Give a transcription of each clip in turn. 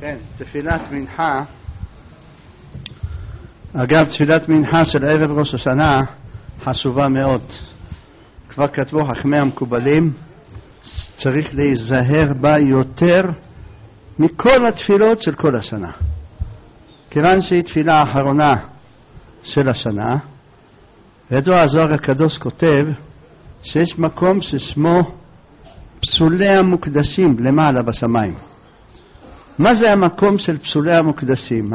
כן, תפילת מנחה. אגב, תפילת מנחה של ערב ראש השנה חשובה מאוד. כבר כתבו חכמי המקובלים, צריך להיזהר בה יותר מכל התפילות של כל השנה. כיוון שהיא תפילה האחרונה של השנה, ידוע הזוהר הקדוש כותב שיש מקום ששמו פסולי המוקדשים למעלה בשמיים. מה זה המקום של פסולי המוקדשים?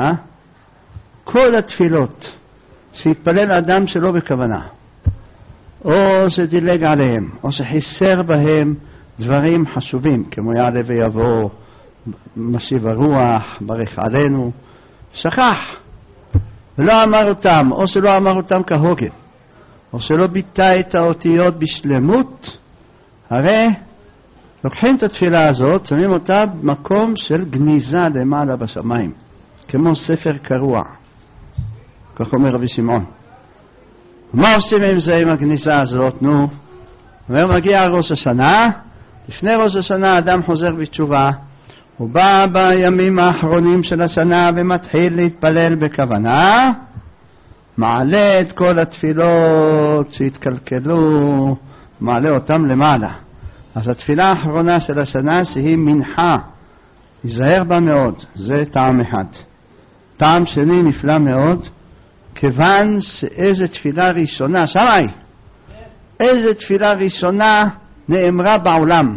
כל התפילות שהתפלל אדם שלא בכוונה, או שדילג עליהם, או שחיסר בהם דברים חשובים, כמו יעלה ויבוא, משיב הרוח, ברך עלינו, שכח ולא אמר אותם, או שלא אמר אותם כהוגן, או שלא ביטא את האותיות בשלמות, הרי לוקחים את התפילה הזאת, שמים אותה במקום של גניזה למעלה בשמיים, כמו ספר קרוע, כך אומר רבי שמעון. מה עושים עם זה, עם הגניזה הזאת? נו, מגיע ראש השנה, לפני ראש השנה אדם חוזר בתשובה, הוא בא בימים האחרונים של השנה ומתחיל להתפלל בכוונה, מעלה את כל התפילות שהתקלקלו, מעלה אותם למעלה. אז התפילה האחרונה של השנה שהיא מנחה, ייזהר בה מאוד, זה טעם אחד. טעם שני נפלא מאוד, כיוון שאיזה תפילה ראשונה, שמעי, איזה תפילה ראשונה נאמרה בעולם.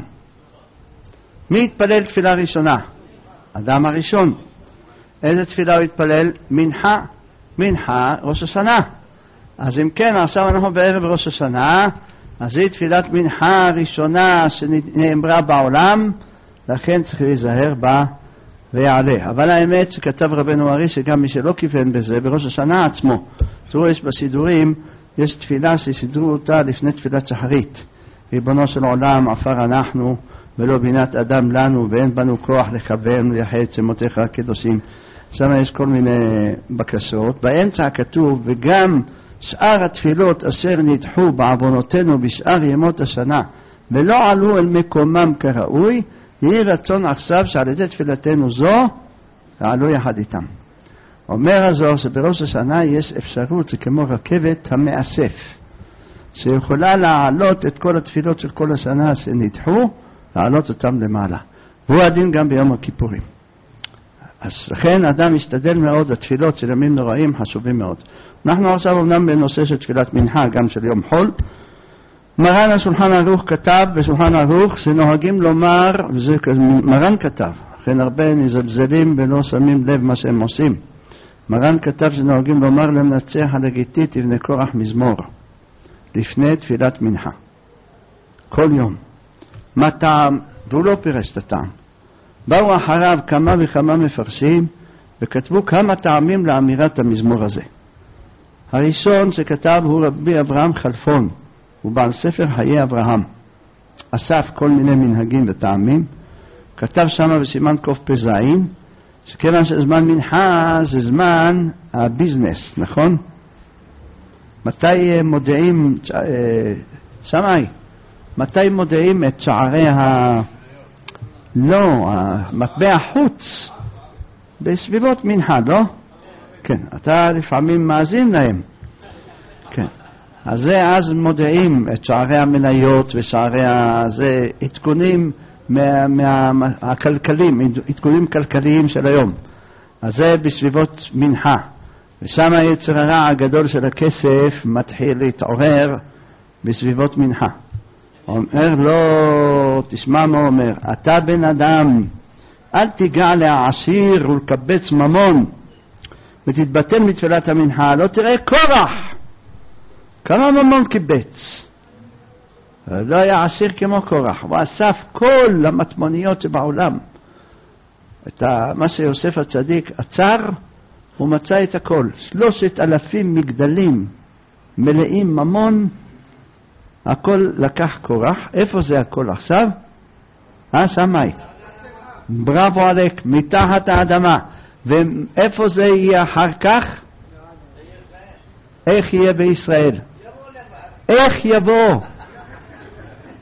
מי התפלל תפילה ראשונה? אדם הראשון. איזה תפילה הוא התפלל? מנחה. מנחה ראש השנה. אז אם כן, עכשיו אנחנו בערב ראש השנה, אז היא תפילת מנחה הראשונה שנאמרה בעולם, לכן צריך להיזהר בה ויעלה. אבל האמת שכתב רבנו ארי שגם מי שלא כיוון בזה, בראש השנה עצמו, תראו, יש בסידורים, יש תפילה שסידרו אותה לפני תפילת שחרית. ריבונו של עולם, עפר אנחנו ולא בינת אדם לנו, ואין בנו כוח לכוון ולייחד שמותיך הקדושים. שם יש כל מיני בקשות. באמצע כתוב, וגם שאר התפילות אשר נדחו בעוונותינו בשאר ימות השנה ולא עלו אל מקומם כראוי, יהי רצון עכשיו שעל ידי תפילתנו זו יעלו יחד איתם. אומר הזוהר שבראש השנה יש אפשרות, זה כמו רכבת המאסף, שיכולה להעלות את כל התפילות של כל השנה שנדחו, להעלות אותם למעלה. והוא הדין גם ביום הכיפורים. אז לכן אדם משתדל מאוד, התפילות של ימים נוראים חשובים מאוד. אנחנו עכשיו אומנם בנושא של תפילת מנחה, גם של יום חול. מרן השולחן ערוך כתב בשולחן ערוך שנוהגים לומר, וזה מרן כתב, לכן הרבה נזלזלים ולא שמים לב מה שהם עושים. מרן כתב שנוהגים לומר למנצח הלגיטית לבני קורח מזמור לפני תפילת מנחה כל יום. מה טעם? והוא לא פירש את הטעם. באו אחריו כמה וכמה מפרשים וכתבו כמה טעמים לאמירת המזמור הזה. הראשון שכתב הוא רבי אברהם חלפון, הוא בעל ספר חיי אברהם, אסף כל מיני מנהגים וטעמים, כתב שם בסימן קפ"ז שכיוון שזמן מנחה זה זמן הביזנס, נכון? מתי מודיעים, שמעי, מתי מודיעים את שערי מטבע חוץ? בסביבות מנחה, לא? כן, אתה לפעמים מאזין להם. כן. אז מודיעים את שערי המניות ושערי זה עדכונים הכלכליים, עדכונים כלכליים של היום. אז זה בסביבות מנחה. ושם היצר הרע הגדול של הכסף מתחיל להתעורר בסביבות מנחה. אומר לו, תשמע מה אומר, אתה בן אדם, אל תיגע לעשיר ולקבץ ממון ותתבטל מתפילת המנחה, לא תראה קורח כמה ממון קיבץ. לא היה עשיר כמו קורח, הוא אסף כל המטמוניות שבעולם. מה שיוסף הצדיק עצר, הוא מצא את הכל, 3,000 מגדלים מלאים ממון, הכל לקח קורח. איפה זה הכל עכשיו? שמאי, בראבו עליק, מתחת האדמה. ואיפה זה יהיה אחר כך? איך יהיה בישראל? איך יבוא?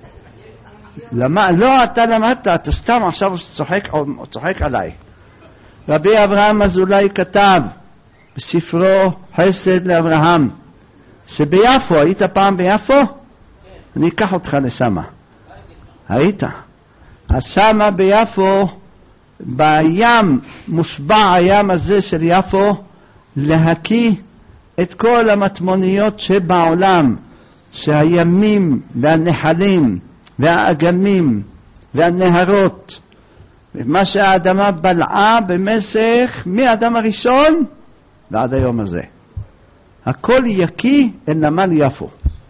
למה? לא, אתה למדת, אתה סתם עכשיו צוחק עליי. רבי אברהם אזולאי כתב בספרו חסד לאברהם, שביפו, היית פעם ביפו? אני אקח אותך לשמה. היית. אז שמה ביפו, בים, מושבע הים הזה של יפו, להקיא את כל המטמוניות שבעולם, שהימים והנחלים והאגמים והנהרות, ומה שהאדמה בלעה במשך מהאדם הראשון ועד היום הזה, הכל יקיא אל נמל יפו.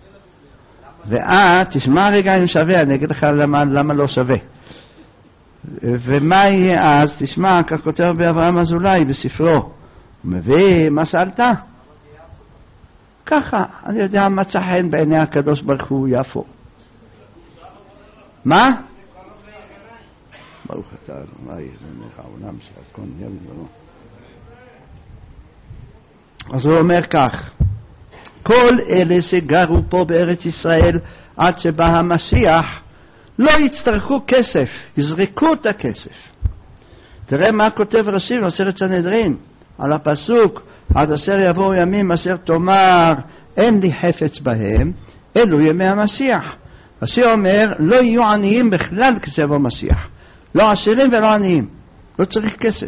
תשמע רגע אם שווה, אני אגיד לך למה לא שווה. ומה יהיה אז? תשמע, כך כותב באברהם אזולאי בספרו, הוא מביא, מה שאלת? ככה, אני יודע מצא חן בעיני הקדוש ברוך הוא יפו. מה? ברוך אתה, מה יהיה העולם שהכל ילד ולא. אז הוא אומר כך, כל אלה שגרו פה בארץ ישראל עד שבא המשיח לא יצטרכו כסף, יזרקו את הכסף. תראה מה כותב רש"י במסכת סנהדרין על הפסוק, עד אשר יבואו ימים אשר תאמר אין לי חפץ בהם, אלו ימי המשיח. רש"י אומר לא יהיו עניים בכלל כשיבוא משיח, לא עשירים ולא עניים, לא צריך כסף.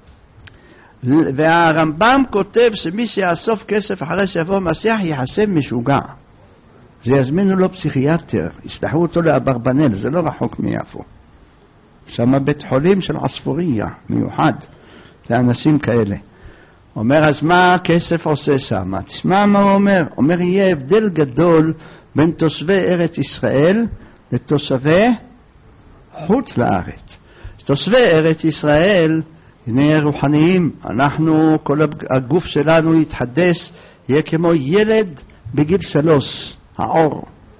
והרמב"ם כותב שמי שיאסוף כסף אחרי שיבוא משיח יחשב משוגע, זה יזמינו לו פסיכיאטר, ישלחו אותו לאברבנאל, זה לא רחוק מיפו, שם בית חולים של עספוריה מיוחד לאנשים כאלה. אומר אז מה הכסף עושה שם? תשמע מה הוא אומר, אומר יהיה הבדל גדול בין תושבי ארץ ישראל לתושבי חוץ לארץ. תושבי ארץ ישראל נהיה רוחניים, אנחנו, כל הגוף שלנו יתחדש, יהיה כמו ילד בגיל 3, העור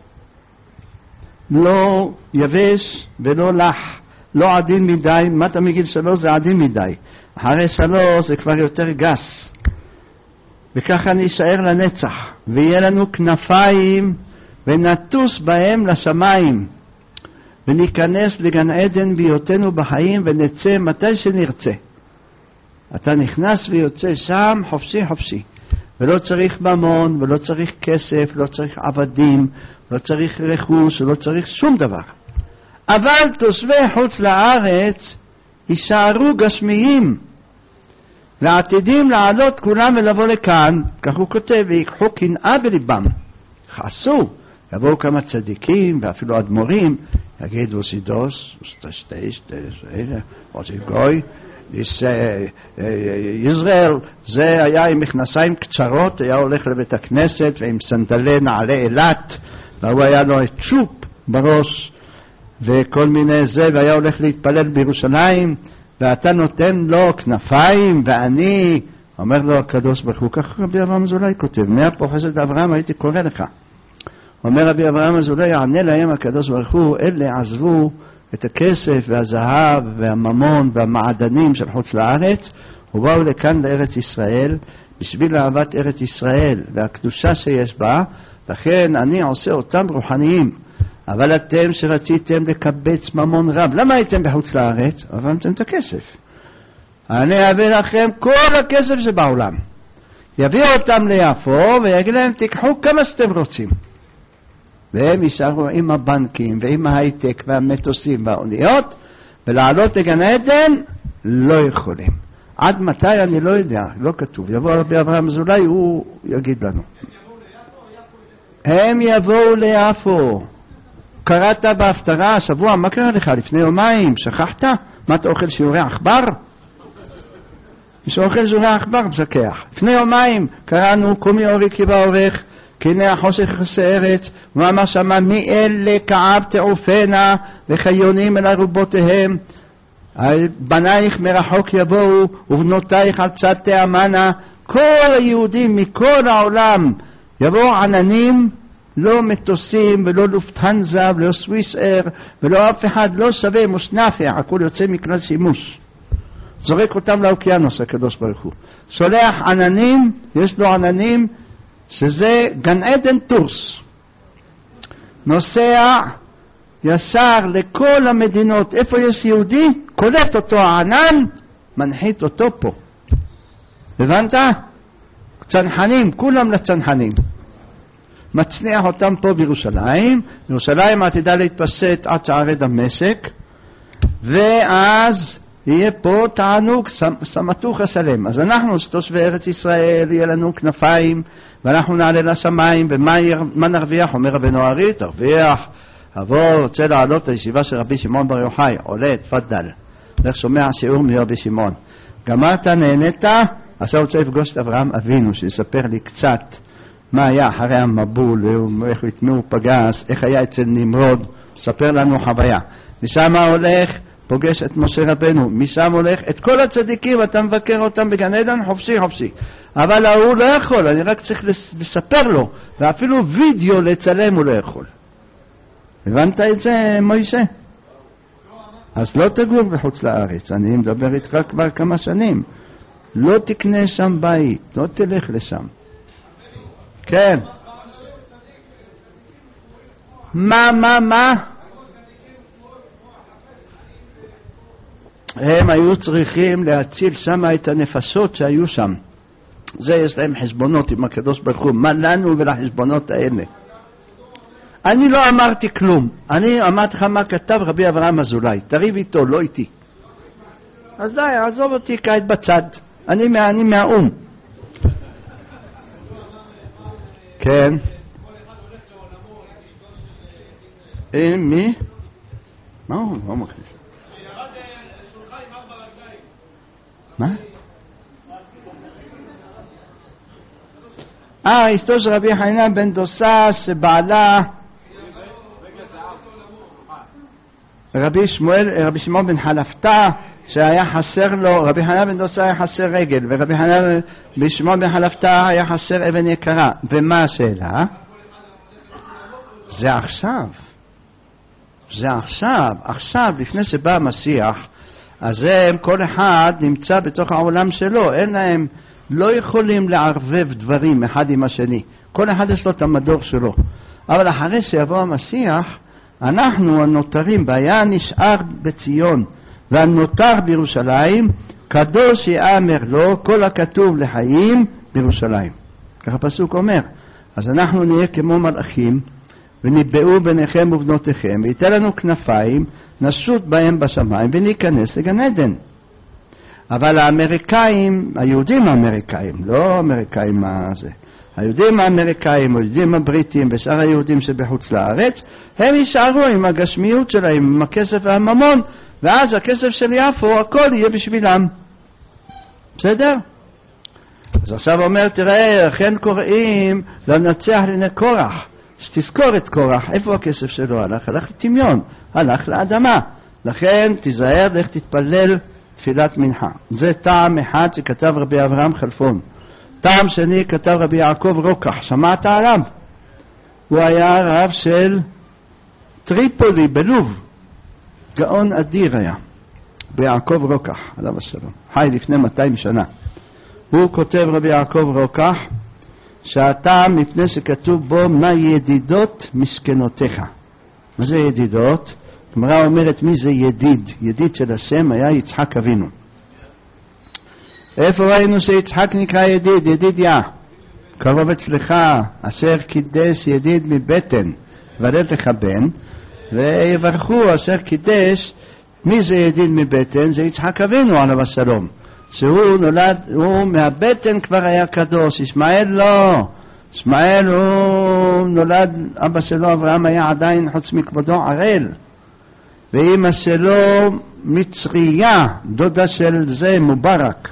לא יבש ולא לח, לא עדין מדי. מטה מגיל 3 זה עדין מדי, אחרי 3 זה כבר יותר גס, וככה נישאר לנצח, ויהיה לנו כנפיים ונטוס בהם לשמיים, וניכנס לגן עדן בהיותנו בחיים, ונצא מתי שנרצה. אתה נכנס ויוצא שם חופשי חופשי, ולא צריך ממון ולא צריך כסף, לא צריך עבדים, לא צריך רכוש, לא צריך שום דבר. אבל תושבי חוץ לארץ יישארו גשמיים ועתידים לעלות כולם ולבוא לכאן, כך הוא כותב, ויקחו קנאה בליבם, חסו, יבואו כמה צדיקים ואפילו אדמו"רים, יגידו סידוס, עושה גוי, ישראל, זה היה עם מכנסיים קצרות, היה הולך לבית הכנסת ועם סנדלי נעלי אילת, והוא היה לו את צ'ופ בראש וכל מיני זה, והיה הולך להתפלל בירושלים, ואתה נותן לו כנפיים, ואני, אומר לו הקדוש ברוך הוא, כך רבי אברהם אזולאי כותב, מהפה חסד אברהם הייתי קורא לך. אומר רבי אברהם אזולאי, יענה להם הקדוש ברוך הוא, אלה עזבו את הכסף והזהב והממון והמעדנים של חוץ לארץ, ובאו לכאן לארץ ישראל, בשביל אהבת ארץ ישראל והקדושה שיש בה, לכן אני עושה אותם רוחניים. אבל אתם שרציתם לקבץ ממון רב, למה הייתם בחוץ לארץ? עברתם את הכסף. אני אביא לכם כל הכסף שבעולם, יביאו אותם ליפו ויגיד להם תיקחו כמה שאתם רוצים, והם יישארו עם הבנקים ועם ההייטק והמטוסים והאוניות, ולעלות לגן עדן לא יכולים. עד מתי אני לא יודע, לא כתוב. יבוא רבי אברהם אזולאי, הוא יגיד לנו. הם יבואו ליפו. קראת בהפטרה השבוע, מה קרה לך לפני יומיים? שכחת? מה אתה אוכל שיעורי עכבר? שאוכל שיעורי עכבר משכח. לפני יומיים קראנו קומי אורי כי באורך, כי הנה החושך יכסה ארץ, ואמר שמה מי אלה כעב תעופנה וחיונים אל ארובותיהם, בנייך מרחוק יבואו ובנותייך על צד תאמנה. כל היהודים מכל העולם יבואו עננים, לא מטוסים ולא לופטהנזה ולא סוויס אייר ולא אף אחד, לא שווה מוסנפיה, הכל יוצא מכלל שימוש, זורק אותם לאוקיינוס הקדוש ברוך הוא, שולח עננים, יש לו עננים שזה גן עדן טורס, נוסע ישר לכל המדינות, איפה יש יהודי קולט אותו הענן מנחית אותו פה. הבנת? צנחנים, כולם לצנחנים. מצניח אותם פה בירושלים. ירושלים עתידה להתפשט עד שערי דמשק, ואז יהיה פה תענוג סמטוך השלם. אז אנחנו, תושבי ארץ ישראל, יהיה לנו כנפיים, ואנחנו נעלה לשמיים, ומה נרוויח? אומר רבנו ארי, תרוויח, רוצה לעלות לישיבה של רבי שמעון בר יוחאי, עולה, תפדל. לך שומע שיעור מרבי שמעון. גמרת, נהנית, עכשיו רוצה לפגוש את אברהם אבינו, שיספר לי קצת מה היה אחרי המבול, את מי הוא פגש, איך היה אצל נמרוד, ספר לנו חוויה. משם הולך, פוגש את משה רבנו, משם הולך את כל הצדיקים, אתה מבקר אותם בגן עדן, חופשי חופשי. אבל הוא לא יכול, אני רק צריך לספר לו, ואפילו וידאו לצלם הוא לא יכול. הבנת את זה, מוישה? אז לא תגור בחוץ לארץ, אני מדבר איתך כבר כמה שנים. לא תקנה שם בית, לא תלך לשם. כן. מה? הם היו צריכים להציל שם את הנפשות שהיו שם. זה יש להם חשבונות עם הקדוש ברוך הוא. מה לנו ולחשבונות האלה? אני לא אמרתי כלום. אני אמרתי לך מה כתב רבי אברהם אזולאי. תריב איתו, לא איתי. אז די, עזוב אותי כעת בצד. אני מהאום. כן. מי? מה הוא? לא מכניס. מה? אשתו של רבי חנינא בן דוסה שבעלה רבי שמעון בן חלפתא שהיה חסר לו, רבי חנינא בן דוסה היה חסר רגל ורבי שמעון בן חלפתא היה חסר אבן יקרה. ומה השאלה? זה עכשיו לפני שבא המשיח, אז הם כל אחד נמצא בתוך העולם שלו, הם לא יכולים לערבב דברים אחד עם השני, כל אחד יש לו את המדור שלו. אבל אחרי שיבוא המשיח, אנחנו הנותרים, והיה נשאר בציון והנותר בירושלים, קדוש יאמר לו כל הכתוב לחיים בירושלים. ככה הפסוק אומר. אז אנחנו נהיה כמו מלאכים, ונתבעו ביניכם ובנותיכם, ויתן לנו כנפיים, נשוט בהם בשמיים וניכנס לגן עדן. אבל האמריקאים, היהודים האמריקאים, לא האמריקאים הזה, היהודים האמריקאים, היהודים הבריטים ושאר היהודים שבחוץ לארץ, הם יישארו עם הגשמיות שלהם, עם הכסף והממון, ואז הכסף של יפו, הכל יהיה בשבילם. בסדר? אז עכשיו אומר, תראה, לכן קוראים לנצח לני קורח. שתזכור את קורח, איפה הכסף שלו הלך? הלך לתמיון, הלך לאדמה. לכן תיזהר, לך תתפלל תפילת מנחה. זה טעם אחד שכתב רבי אברהם חלפון. טעם שני כתב רבי יעקב רוקח, שמעת עליו? הוא היה רב של טריפולי בלוב, גאון אדיר היה, ביעקב רוקח, עליו השלום, חי לפני 200 שנה. הוא כותב רבי יעקב רוקח, שהטעם מפני שכתוב בו מה ידידות משכנותיך. מה זה ידידות? הגמרא אומרת מי זה ידיד? ידיד של השם היה יצחק אבינו. איפה ראינו שיצחק נקרא ידיד? ידידיה, קרוב אצלך, אשר קידש ידיד מבטן ולד לך בן, ויברכו אשר קידש. מי זה ידיד מבטן? זה יצחק אבינו עליו השלום, שהוא נולד, הוא מהבטן כבר היה קדוש. ישמעאל לא, ישמעאל הוא נולד, אבא שלו אברהם היה עדיין חוץ מכבודו ערל, ואמא שלו מצריה, דודה של זה מובארק,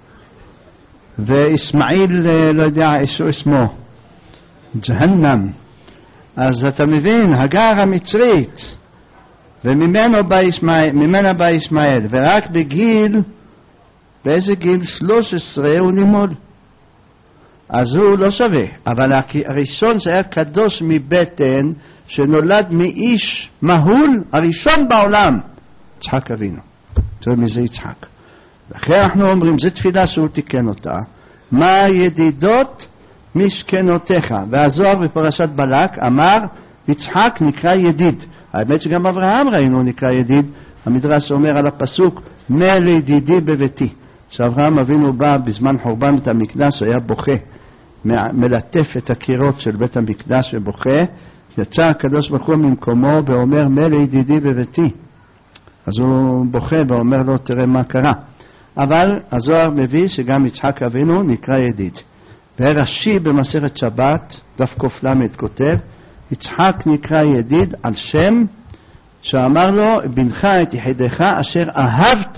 וישמעאל לא יודע אישו אסמו ג'הנם. אז אתה מבין, הגר המצרית, וממנה בא ישמעאל, ורק באיזה גיל? 13 הוא נימול, אז הוא לא שווה. אבל הראשון שהיה קדוש מבטן, שנולד מאיש מהול, הראשון בעולם, יצחק אבינו. תראה מזה יצחק. לכן אנחנו אומרים, זו תפילה שהוא תיקן אותה, מה ידידות משכנותיך. והזוהר בפרשת בלק אמר, יצחק נקרא ידיד. האמת שגם אברהם ראינו נקרא ידיד, המדרש אומר על הפסוק, מה לידידי בביתי. כשאברהם אבינו בא בזמן חורבן בית המקדש, היה בוכה, מלטף את הקירות של בית המקדש ובוכה, יצא הקדוש ברוך הוא ממקומו ואומר, מה לידידי בביתי. אז הוא בוכה ואומר לו, תראה מה קרה. אבל הזוהר מביא שגם יצחק אבינו נקרא ידיד. ורש"י במסכת שבת, דף ק"ל כותב, יצחק נקרא ידיד על שם שאמר לו, בנך את יחידך אשר אהבת.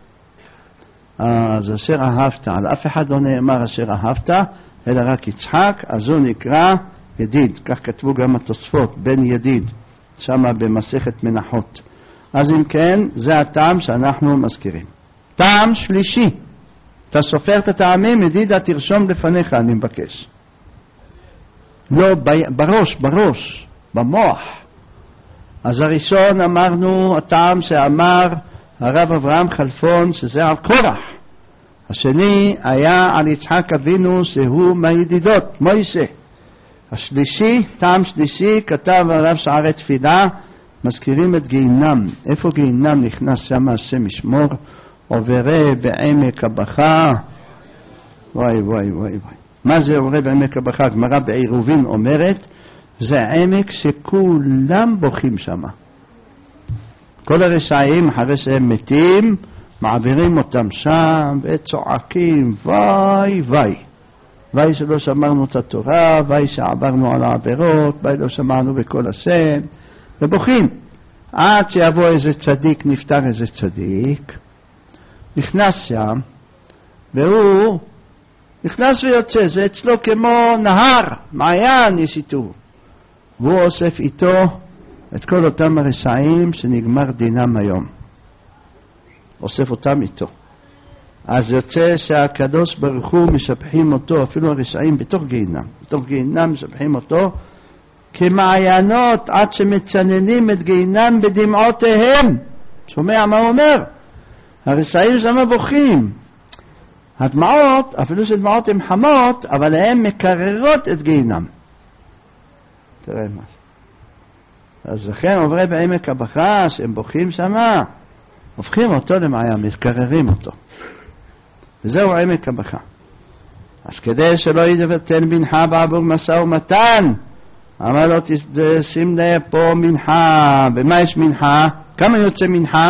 אז אשר אהבת, על אף אחד לא נאמר אשר אהבת, אלא רק יצחק, אז הוא נקרא ידיד. כך כתבו גם התוספות, בן ידיד, שמה במסכת מנחות. אז אם כן, זה הטעם שאנחנו מזכירים. טעם שלישי, אתה סופר את הטעמים, ידידה תרשום לפניך, אני מבקש. לא, בראש, במוח. אז הראשון אמרנו, הטעם שאמר הרב אברהם חלפון, שזה על קורח. השני היה על יצחק אבינו, שהוא מהידידות, מוישה. השלישי, טעם שלישי, כתב הרב שערי תפילה, מזכירים את גיהינם. איפה גיהינם נכנס שם השם ישמור? עוברה בעמק הבכה. וואי. מה זה עוברה בעמק הבכה? גמרא בעירובין אומרת, זה עמק שכולם בוכים שם. כל הרשעים אחרי שהם מתים, מעבירים אותם שם וצועקים, וואי שלא שמרנו את התורה, וואי שעברנו על העבירות, וואי לא שמענו בכל השם, ובוכים. עד שיבוא איזה צדיק, נפטר איזה צדיק, נכנס שם, והוא נכנס ויוצא, זה אצלו כמו נהר, מעיין יש איתו. והוא אוסף איתו את כל אותם הרשעים שנגמר דינם היום. אוסף אותם איתו. אז יוצא שהקדוש ברוך הוא משבחים אותו, אפילו הרשעים בתוך גיהינם. בתוך גיהינם משבחים אותו כמעיינות עד שמצננים את גיהינם בדמעותיהם. שומע מה הוא אומר? הרשעים שם בוכים. הדמעות, אפילו שדמעות הן חמות, אבל הן מקררות את גיהינם. תראה מה. אז לכן עוברי בעמק הבכה, שהם בוכים שמה, הופכים אותו למעיין, מקררים אותו. וזהו עמק הבכה. אז כדי שלא יבטל מנחה בעבור משא ומתן, אמר לו שים לב פה מנחה. במה יש מנחה? כמה יוצא מנחה?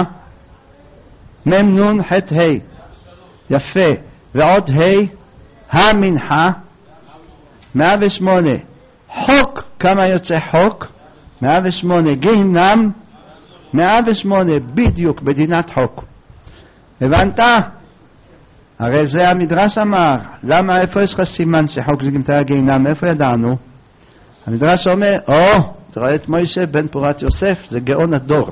מם ח' ה'. יפה. ועוד ה' המנחה 108. חוק, כמה יוצא חוק? 108. גיהינם 108. בדיוק מדינת חוק. הבנת? הרי זה המדרש אמר. למה, איפה יש לך סימן שחוק זה גמתא גיהינם? איפה ידענו? המדרש אומר, תראה את מוישה בן פורת יוסף, זה גאון הדור.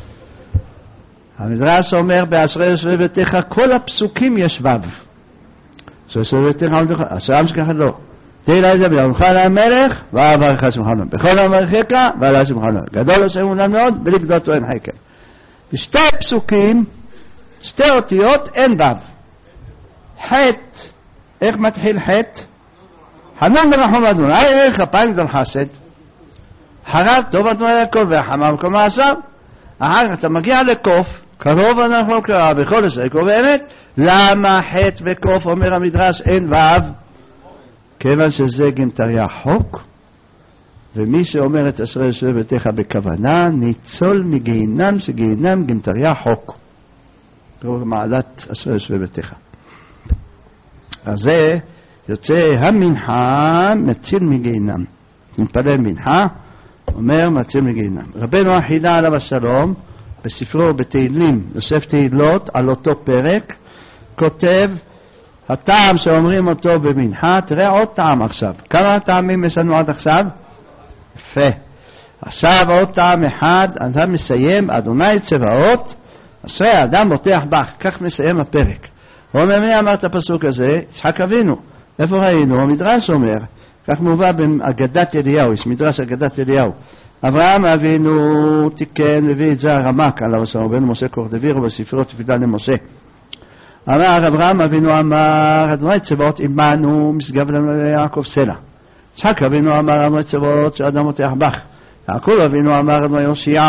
המדרש אומר, באשרי יושבי ביתך, כל הפסוקים יש ו'. יושבי ביתך, השם שככה לא. תהילה את זה ביומך למלך, ואברך שמך לו. בכל המרחק, ועלה שמך לו. גדול השם עולם מאוד, ולגדותו אין חקר. בשתי פסוקים, שתי אותיות, אין ו'. חטא, איך מתחיל חטא? חנן ברחום אדון, איך הפעם גדול חסד. חרב, טוב אדון יעקב, והחמה וכל מעשיו. אחר כך אתה מגיע לקוף, קרוב אנחנו קרא, בכל זה, באמת, למה חטא וקוף, אומר המדרש, אין ו'? כיוון שזה גמטריה חוק, ומי שאומר את אשרי יושבי ביתך בכוונה, ניצול מגיהינם, שגיהינם גמטריה חוק. זו מעלת אשרי יושבי ביתך. אז זה יוצא המנחה מציל מגיהינם. מתפלל מנחה, אומר מציל מגיהינם. רבנו החידה עליו השלום, בספרו בתהילים, יוסף תהילות, על אותו פרק, כותב, הטעם שאומרים אותו במנחה, תראה עוד טעם עכשיו. כמה טעמים יש לנו עד עכשיו? יפה. עכשיו עוד טעם אחד, אתה מסיים, אדוני צבאות, אשרי האדם בוטח בך, כך מסיים הפרק. הוא אומר, מי אמר את הפסוק הזה? יצחק אבינו. איפה ראינו? המדרש אומר, כך מובא באגדת אליהו, יש מדרש אגדת אליהו. אברהם אבינו תיקן, מביא את זה הרמק, עליו השלום, בן משה קורדביר, בספרו תפילה למשה. אמר אברהם אבינו אמר, אדוני צבאות עמנו, משגב לנו ליעקב סלע. יצחק אבינו אמר, אדוני צבאות שאדם בוטח בך. יעקב אבינו אמר, אדוני יושיע,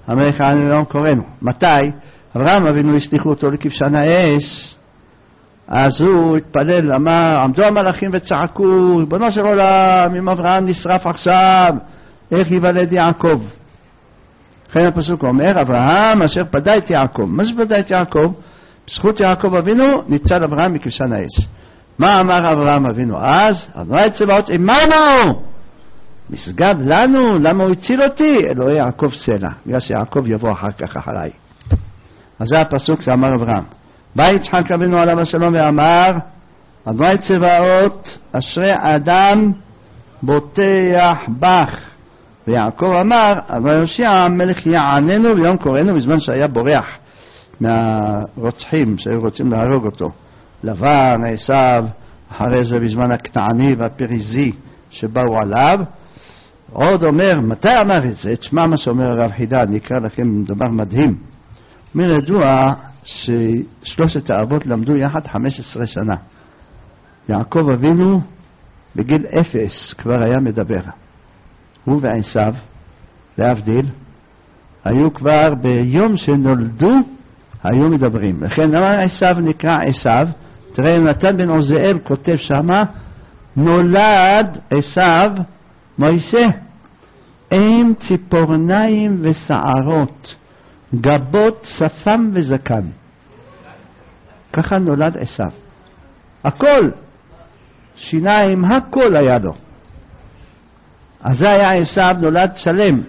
המלך העלינו היום קוראנו. מתי? אברהם אבינו השליחו אותו לכבשן האש, אז הוא התפלל, אמר, עמדו המלאכים וצעקו, ריבונו של עולם, אם אברהם נשרף עכשיו, איך ייוולד יעקב? לכן הפסוק אומר, אברהם אשר פדה את יעקב. מה זה פדה את יעקב? בזכות יעקב אבינו ניצל אברהם מכבשן האש. מה אמר אברהם אבינו אז? אדוני צבאות עמנו, משגב לנו, למה הוא הציל אותי? אלוהי יעקב סלע, בגלל שיעקב יבוא אחר כך אחריי. אז זה הפסוק שאמר אברהם. בא יצחק אבינו עליו השלום ואמר, אדוני צבאות אשרי אדם בוטח בך. ויעקב אמר, אדוני יושיע מלך יעננו ביום קוראנו, בזמן שהיה בורח מהרוצחים שהיו רוצים להרוג אותו. לבן, עשיו, אחרי זה בזמן הכנעני והפריזי שבאו עליו. עוד אומר, מתי אמר את זה? תשמע מה שאומר הרב חידד, נקרא לכם דבר מדהים. אומר, ידוע ששלושת האבות למדו יחד 15 שנה. יעקב אבינו בגיל 0 כבר היה מדבר. הוא ועשיו, להבדיל, היו כבר ביום שנולדו, היו מדברים. לכן למה עשיו נקרא עשיו? תראה, נתן בן עוזיאל כותב שמה, נולד עשיו מוישה, עם ציפורניים ושערות, גבות, שפם וזקן. ככה נולד עשיו. הכל, שיניים, הכל היה לו. אז זה היה עשיו, נולד שלם.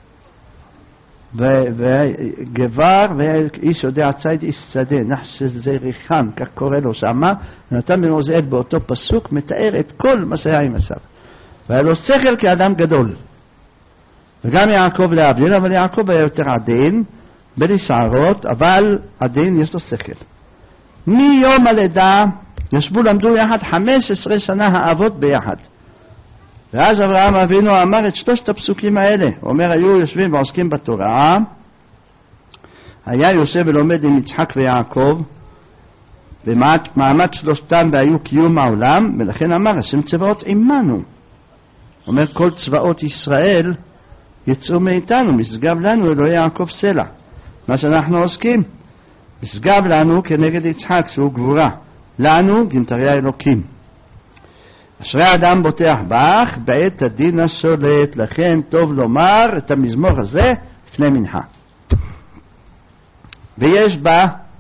וגבר ואיש יודע ציד איש שדה, נחש זריחן, כך קורא לו שמה. נתן בן עוזיאל באותו פסוק מתאר את כל מה שהיה עם עשיו. והיה לו שכל כאדם גדול. וגם יעקב להבדיל, אבל יעקב היה יותר עדין, בלי שערות, אבל עדין יש לו שכל. מיום הלידה ישבו למדו יחד 15 שנה האבות ביחד. ואז אברהם אבינו אמר את שלושת הפסוקים האלה. הוא אומר, היו יושבים ועוסקים בתורה, היה יושב ולומד עם יצחק ויעקב, במעמד שלושתם והיו קיום העולם, ולכן אמר, השם צבאות עמנו. אומר, כל צבאות ישראל יצאו מאיתנו, משגב לנו אלוהי יעקב סלע. מה שאנחנו עוסקים, משגב לנו כנגד יצחק, שהוא גבורה. לנו גמטריה אלוקים. אשרי אדם בוטח בך בעת הדין השולט, לכן טוב לומר את המזמור הזה לפני מנחה. ויש בה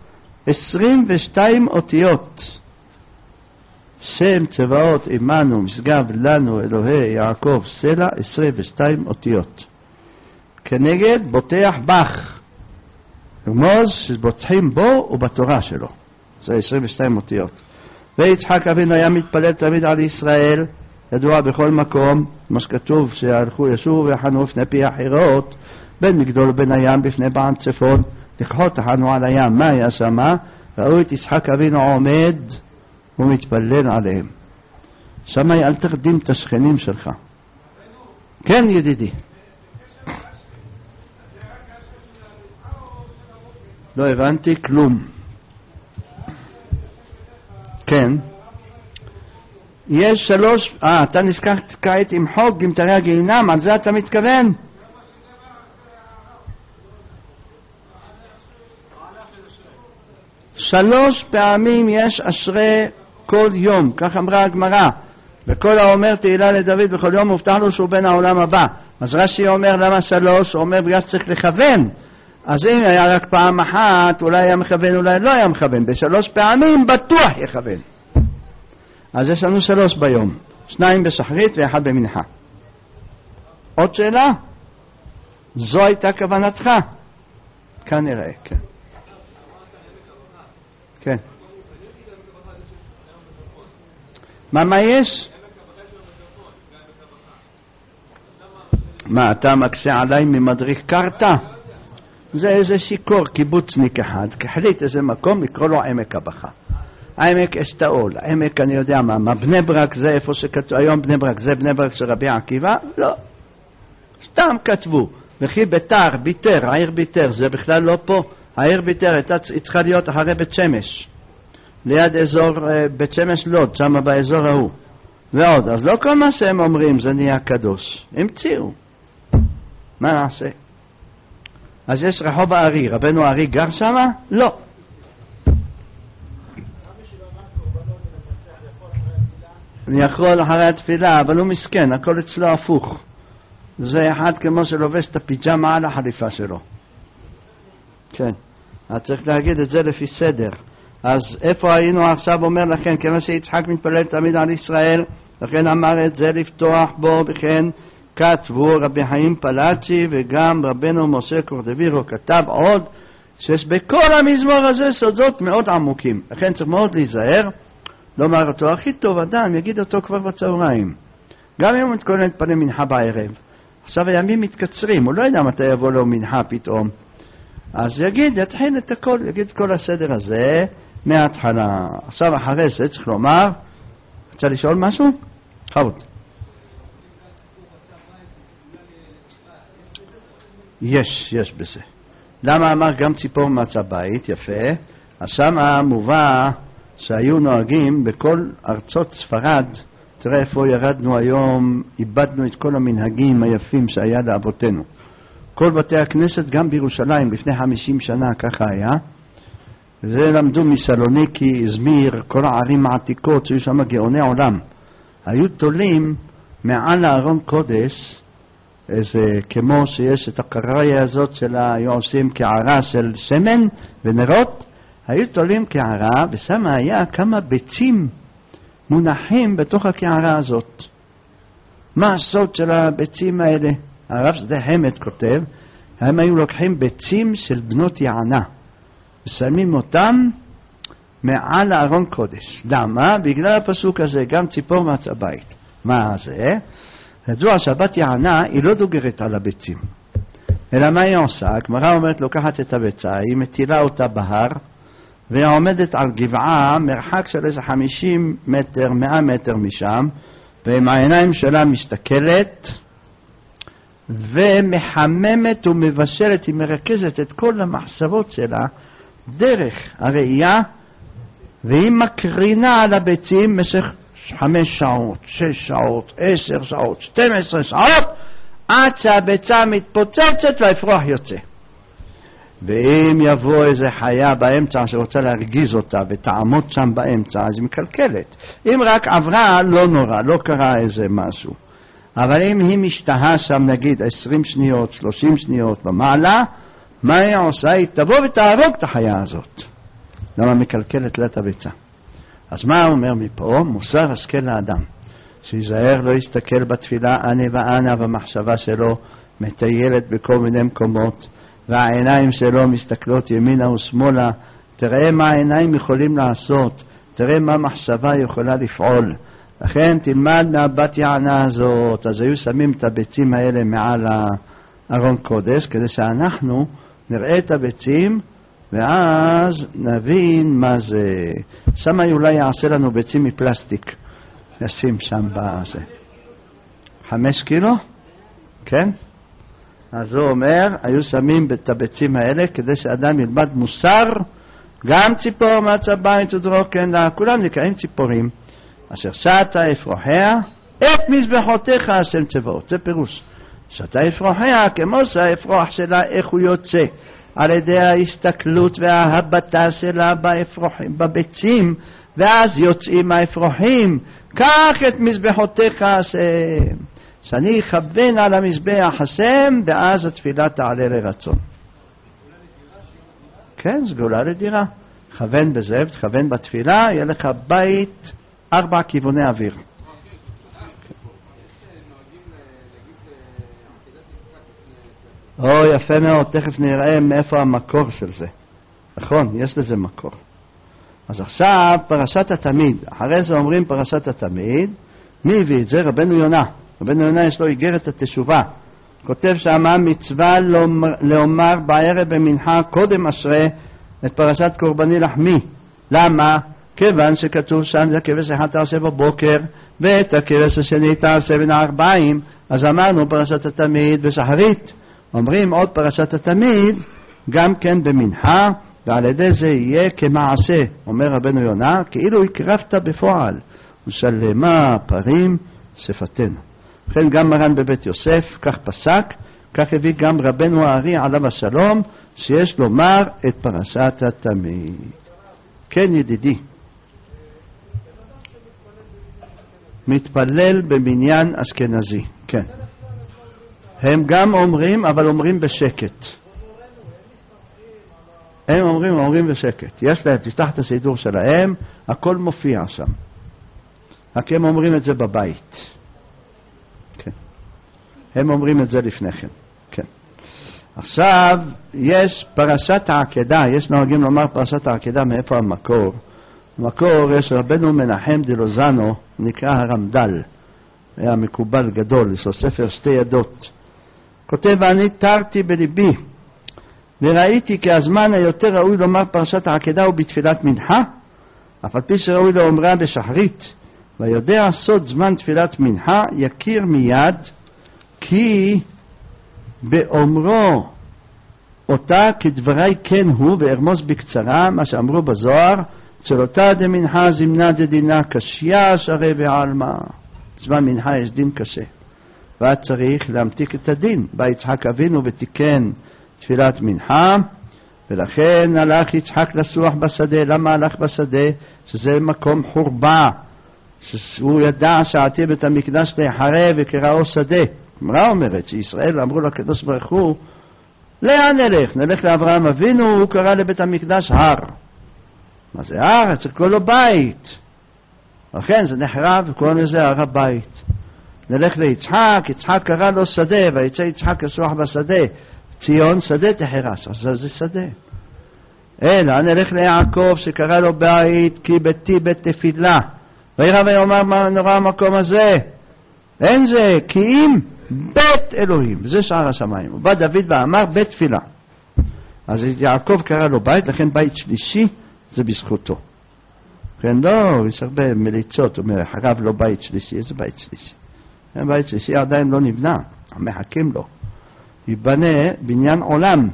22 אותיות. שם צבאות עמנו, משגב לנו אלוהי יעקב סלע, 22 אותיות. כנגד בוטח בך, רמוז שבוטחים בו ובתורה שלו. זה 22 אותיות. ויצחק אבינו היה מתפלל תמיד על ישראל, ידוע בכל מקום, מה שכתוב שהלכו ישובו ויחנו לפני פי החירות, בין מגדול ובין הים בפני בעם צפון, לכחות תחנו על הים. מה היה שמה? ראו את יצחק אבינו עומד ומתפלל עליהם. שמה אל תרדים את השכנים שלך. כן ידידי. לא הבנתי כלום. כן. יש 3, אתה נזכר כעת עם חוק גמטרי הגיהינם, על זה אתה מתכוון? שלוש פעמים יש אשרי כל יום, כך אמרה הגמרא. וכל האומר תהילה לדוד בכל יום מובטח לו שהוא בן העולם הבא. אז רש"י אומר למה 3? הוא אומר בגלל שצריך לכוון. אז אם היה רק פעם אחת, אולי היה מכוון, אולי לא היה מכוון. ב3 פעמים בטוח יכוון. אז יש לנו 3 ביום. 2 בשחרית ו1 במנחה. עוד שאלה? זו הייתה כוונתך? כנראה, כן. כן. מה יש? מה, אתה מקשה עליי ממדריך קרתא? זה איזה שיקור קיבוצניק אחד, כחליט איזה מקום לקרוא לו עמק הבכה. עמק אשתאול, עמק אני יודע מה, בני ברק זה איפה שכתוב, היום בני ברק זה בני ברק של רבי עקיבא? לא. סתם כתבו. וכי ביתר, ביתר, העיר ביתר, זה בכלל לא פה. העיר ביתר הייתה צריכה להיות אחרי בית שמש. ליד אזור בית שמש לוד, שם באזור ההוא. ועוד, אז לא כל מה שהם אומרים זה נהיה קדוש. המציאו. מה נעשה? אז יש רחוב הארי, רבנו הארי גר שמה? לא. אני יכול אחרי התפילה, אבל הוא מסכן, הכל אצלו הפוך. זה אחד כמו שלובש את הפיג'מה על החליפה שלו. כן, אז צריך להגיד את זה לפי סדר. אז איפה היינו עכשיו? אומר לכן, כמה שיצחק מתפלל תמיד על ישראל, לכן אמר את זה לפתוח בו, וכן כתבו רבי חיים פלאצ'י וגם רבנו משה קורדווירו כתב עוד, שיש בכל המזמור הזה סודות מאוד עמוקים. לכן צריך מאוד להיזהר, לומר אותו הכי טוב אדם יגיד אותו כבר בצהריים, גם אם הוא מתכונן להתפלל מנחה בערב. עכשיו הימים מתקצרים, הוא לא יודע מתי יבוא לו מנחה פתאום, אז יתחיל את הכל, יגיד כל הסדר הזה מההתחלה. עכשיו אחרי זה צריך לומר, רוצה לשאול משהו? חבות. יש בזה. למה אמר גם ציפור מצא בית? יפה. אז שם מובא שהיו נוהגים בכל ארצות ספרד, תראה איפה ירדנו היום, איבדנו את כל המנהגים היפים שהיה לאבותינו. כל בתי הכנסת גם בירושלים לפני 50 שנה ככה היה, וזה למדו מסלוניקי, איזמיר, כל הערים העתיקות שהיו שם גאוני עולם. היו תולים מעל הארון קודש, איזה כמו שיש את הקריה הזאת של היו עושים קערה של שמן ונרות, היו תולים קערה ושם היה כמה ביצים מונחים בתוך הקערה הזאת. מה הסוד של הביצים האלה? הרב שדה חמד כותב, הם היו לוקחים ביצים של בנות יענה ושמים אותם מעל הארון קודש. למה? בגלל הפסוק הזה, גם ציפור מצא בית. מה זה? ידוע שהבת יענה היא לא דוגרת על הביצים, אלא מה היא עושה? הגמרא אומרת לוקחת את הביצה, היא מטילה אותה בהר, והיא עומדת על גבעה מרחק של איזה 50 מטר, 100 מטר משם, ועם העיניים שלה מסתכלת ומחממת ומבשלת, היא מרכזת את כל המחשבות שלה דרך הראייה, והיא מקרינה על הביצים במשך 5 שעות, 6 שעות, 10 שעות, 12 שעות, עד שהביצה מתפוצצת והאפרוח יוצא. ואם יבוא איזה חיה באמצע שרוצה להרגיז אותה ותעמוד שם באמצע, אז היא מקלקלת. אם רק עברה, לא נורא, לא קרה איזה משהו. אבל אם היא משתהה שם נגיד 20 שניות, 30 שניות ומעלה, מה היא עושה? היא תבוא ותהרוג את החיה הזאת. למה מקלקלת לה את הביצה? אז מה הוא אומר מפה? מוסר השכל לאדם, שיזהר לא יסתכל בתפילה אני ואנה, והמחשבה שלו מטיילת בכל מיני מקומות, והעיניים שלו מסתכלות ימינה ושמאלה. תראה מה העיניים יכולים לעשות, תראה מה מחשבה יכולה לפעול. לכן תלמד מהבת יענה הזאת. אז היו שמים את הביצים האלה מעל הארון קודש, כדי שאנחנו נראה את הביצים ואז נבין מה זה. שם אולי יעשה לנו ביצים מפלסטיק, נשים שם בזה 5 קילו, כן? אז הוא אומר, היו שמים את הביצים האלה כדי שאדם ילמד מוסר, גם ציפור מצא בית ודרוקן לה, כולם נקראים ציפורים, אשר שתה אפרוחיה, את מזבחותיך השם צבאות. זה פירוש, שתה אפרוחיה כמו שהאפרוח שלה איך הוא יוצא, על ידי ההסתכלות וההבטה שלה באפרוחים, בביצים, ואז יוצאים האפרוחים. קח את מזבחותיך השם, שאני אכוון על המזבח השם, ואז התפילה תעלה לרצון. כן, סגולה לדירה. כוון בזה, תכוון בתפילה, יהיה לך בית 4 כיווני אוויר. יפה מאוד, תכף נראה מאיפה המקור של זה. נכון, יש לזה מקור. אז עכשיו פרשת התמיד, אחרי זה אומרים פרשת התמיד. מי הביא את זה? רבנו יונה. רבנו יונה יש לו איגרת התשובה, כותב שמה מצווה לאומר בערב במנחה קודם אשרה את פרשת קורבני לחמי. למה? כיוון שכתוב שם זה הכבש אחד תעשה בבוקר ואת הכבש השני תעשה בין הערביים. אז אמרנו פרשת התמיד בשחרית, אומרים עוד פרשת התמיד גם כן במנחה, ועל ידי זה יהיה כמעשה, אומר רבנו יונה, כאילו הקרבת בפועל ושלמה פרים שפתנו. לכן גם מרן בבית יוסף כך פסק, כך הביא גם רבנו הארי עליו השלום, שיש לומר את פרשת התמיד. כן ידידי. מתפלל במניין אשכנזי, כן. הם גם אומרים, אבל אומרים בשקט. הם אומרים בשקט. יש להם, תפתח את הסידור שלהם, הכל מופיע שם. רק הם אומרים את זה בבית. כן. הם אומרים את זה לפני כן. כן. עכשיו, יש פרשת העקדה, יש נוהגים לומר פרשת העקדה, מאיפה המקור? המקור יש רבנו מנחם דלוזנו, נקרא הרמד"ל. היה מקובל גדול, יש לו ספר שתי ידות. כותב, ואני תרתי בליבי, וראיתי כי הזמן היותר ראוי לומר פרשת העקדה הוא בתפילת מנחה, אף על פי שראוי לאומרה בשחרית, ויודע סוד זמן תפילת מנחה יכיר מיד, כי באומרו אותה כדברי כן הוא, וארמוז בקצרה מה שאמרו בזוהר, צלותה דמנחה זמנה דדינה קשיה שרי ועלמה. זמן מנחה יש דין קשה, ואת צריך להמתיק את הדין. בא יצחק אבינו ותיקן תפילת מנחה, ולכן הלך יצחק לסוח בשדה. למה הלך בשדה? שזה מקום חורבה, שהוא ידע שעתיד בית המקדש להיחרב וקראו שדה. מה אומרת? שישראל אמרו לקדוש ברוך הוא, לאן נלך? נלך לאברהם אבינו, הוא קרא לבית המקדש הר. מה זה הר? צריך לקרוא לו בית. לכן זה נחרב וקוראים לזה הר הבית. נלך ליצחק, יצחק קרא לו שדה, ויצא יצחק לסוח בשדה. ציון שדה תחרש, אז זה שדה. אלא נלך ליעקב שקרא לו בית, כי ביתי בית תפילה. וירא ויאמר מה נורא המקום הזה? אין זה, כי אם בית אלוהים, זה שער השמיים. ובא דוד ואמר בית תפילה. אז יעקב קרא לו בית, לכן בית שלישי זה בזכותו. כן, לא, יש הרבה מליצות, אומר, חרב לו בית שלישי, איזה בית שלישי? בית שלישי עדיין לא נבנה, מחכים לו. ייבנה בניין עולם.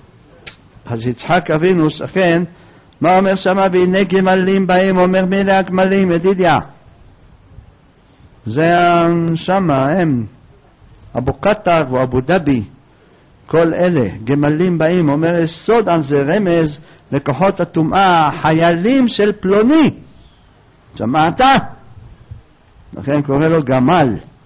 אז יצחק אבינו, לכן, מה אומר שמה? והנה גמלים באים, אומר מילה הגמלים, ידידיה. זה שמה, הם, אבו קטר ואבו דבי, כל אלה, גמלים באים, אומר יסוד על זה רמז לכוחות הטומאה, חיילים של פלוני. שמעת? לכן קורא לו גמל.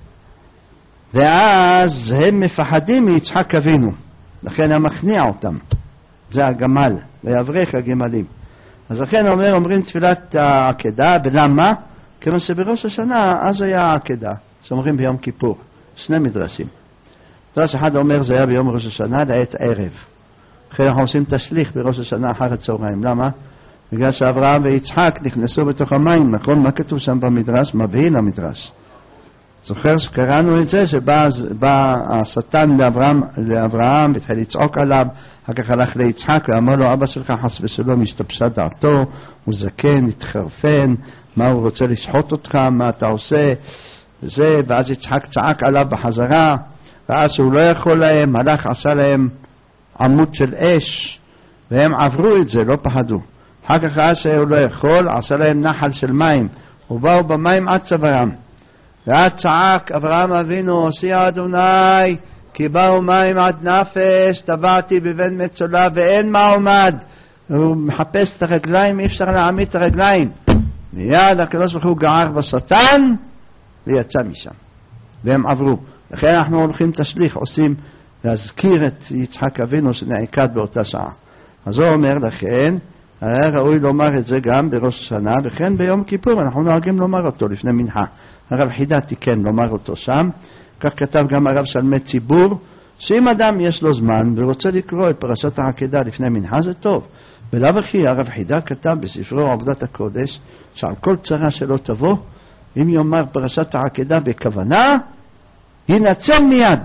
ואז הם מפחדים מיצחק אבינו, לכן הם מכניע אותם. זה הגמל, ויברך הגמלים. אז לכן אומרים תפילת העקדה, ולמה? כיוון שבראש השנה, אז היה העקדה, שאומרים ביום כיפור, שני מדרשים. מדרש אחד אומר זה היה ביום ראש השנה לעת ערב. אחרי אנחנו עושים תשליך בראש השנה אחר הצהריים. למה? בגלל שאברהם ויצחק נכנסו בתוך המים, נכון? מה כתוב שם במדרש? מבהיל המדרש. זוכר שקראנו את זה, שבא השטן לאברהם והתחיל לצעוק עליו, אחר כך הלך ליצחק ואמר לו, אבא שלך חס ושלום השתבשה דעתו, הוא זקן, התחרפן, מה הוא רוצה לשחוט אותך, מה אתה עושה, וזה, ואז יצחק צעק עליו בחזרה, ואז הוא לא יכול להם, הלך עשה להם עמוד של אש, והם עברו את זה, לא פחדו. אחר כך אז שהוא לא יכול, עשה להם נחל של מים, ובאו במים עד צווארם. ואז צעק אברהם אבינו, הושיע אדוני, כי באו מים עד נפש, טבעתי בבן מצולה ואין מה עומד. הוא מחפש את הרגליים, אי אפשר להעמיד את הרגליים. מיד הקדוש ברוך הוא גער בשטן ויצא משם. והם עברו. לכן אנחנו הולכים תשליך, עושים להזכיר את יצחק אבינו שנעקד באותה שעה. אז הוא אומר לכן, היה ראוי לומר את זה גם בראש השנה, וכן ביום כיפור אנחנו נוהגים לומר אותו לפני מנחה. הרב חידה תיקן לומר אותו שם, כך כתב גם הרב שלמי ציבור, שאם אדם יש לו זמן ורוצה לקרוא את פרשת העקדה לפני מנחה זה טוב. ולאו הכי הרב חידה כתב בספרו עבודת הקודש, שעל כל צרה שלא תבוא, אם יאמר פרשת העקדה בכוונה, ינצל מיד.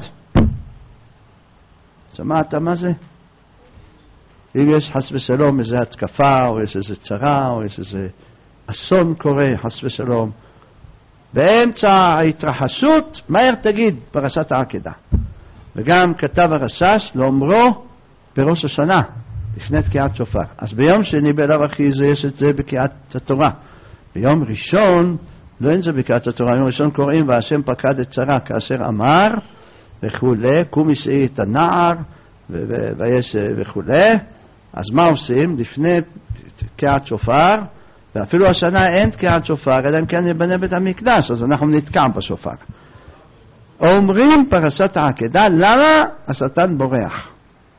שמעת מה זה? אם יש חס ושלום איזו התקפה, או יש איזו צרה, או יש איזה אסון קורה, חס ושלום, באמצע ההתרחשות, מהר תגיד פרשת העקדה. וגם כתב הרשש לאומרו בראש השנה, לפני תקיעת שופר. אז ביום שני בלאו הכי זה יש את זה בקיעת התורה. ביום ראשון, לא אין זה בקיעת התורה, ביום ראשון קוראים והשם פקד את שרה, כאשר אמר, וכולי, קום ישאי את הנער וכולי. אז מה עושים? לפני תקיעת שופר, ואפילו השנה אין תקיעת שופר, אלא אם כן יבנה בית המקדש, אז אנחנו נתקע בשופר. אומרים פרשת העקדה, למה השטן בורח?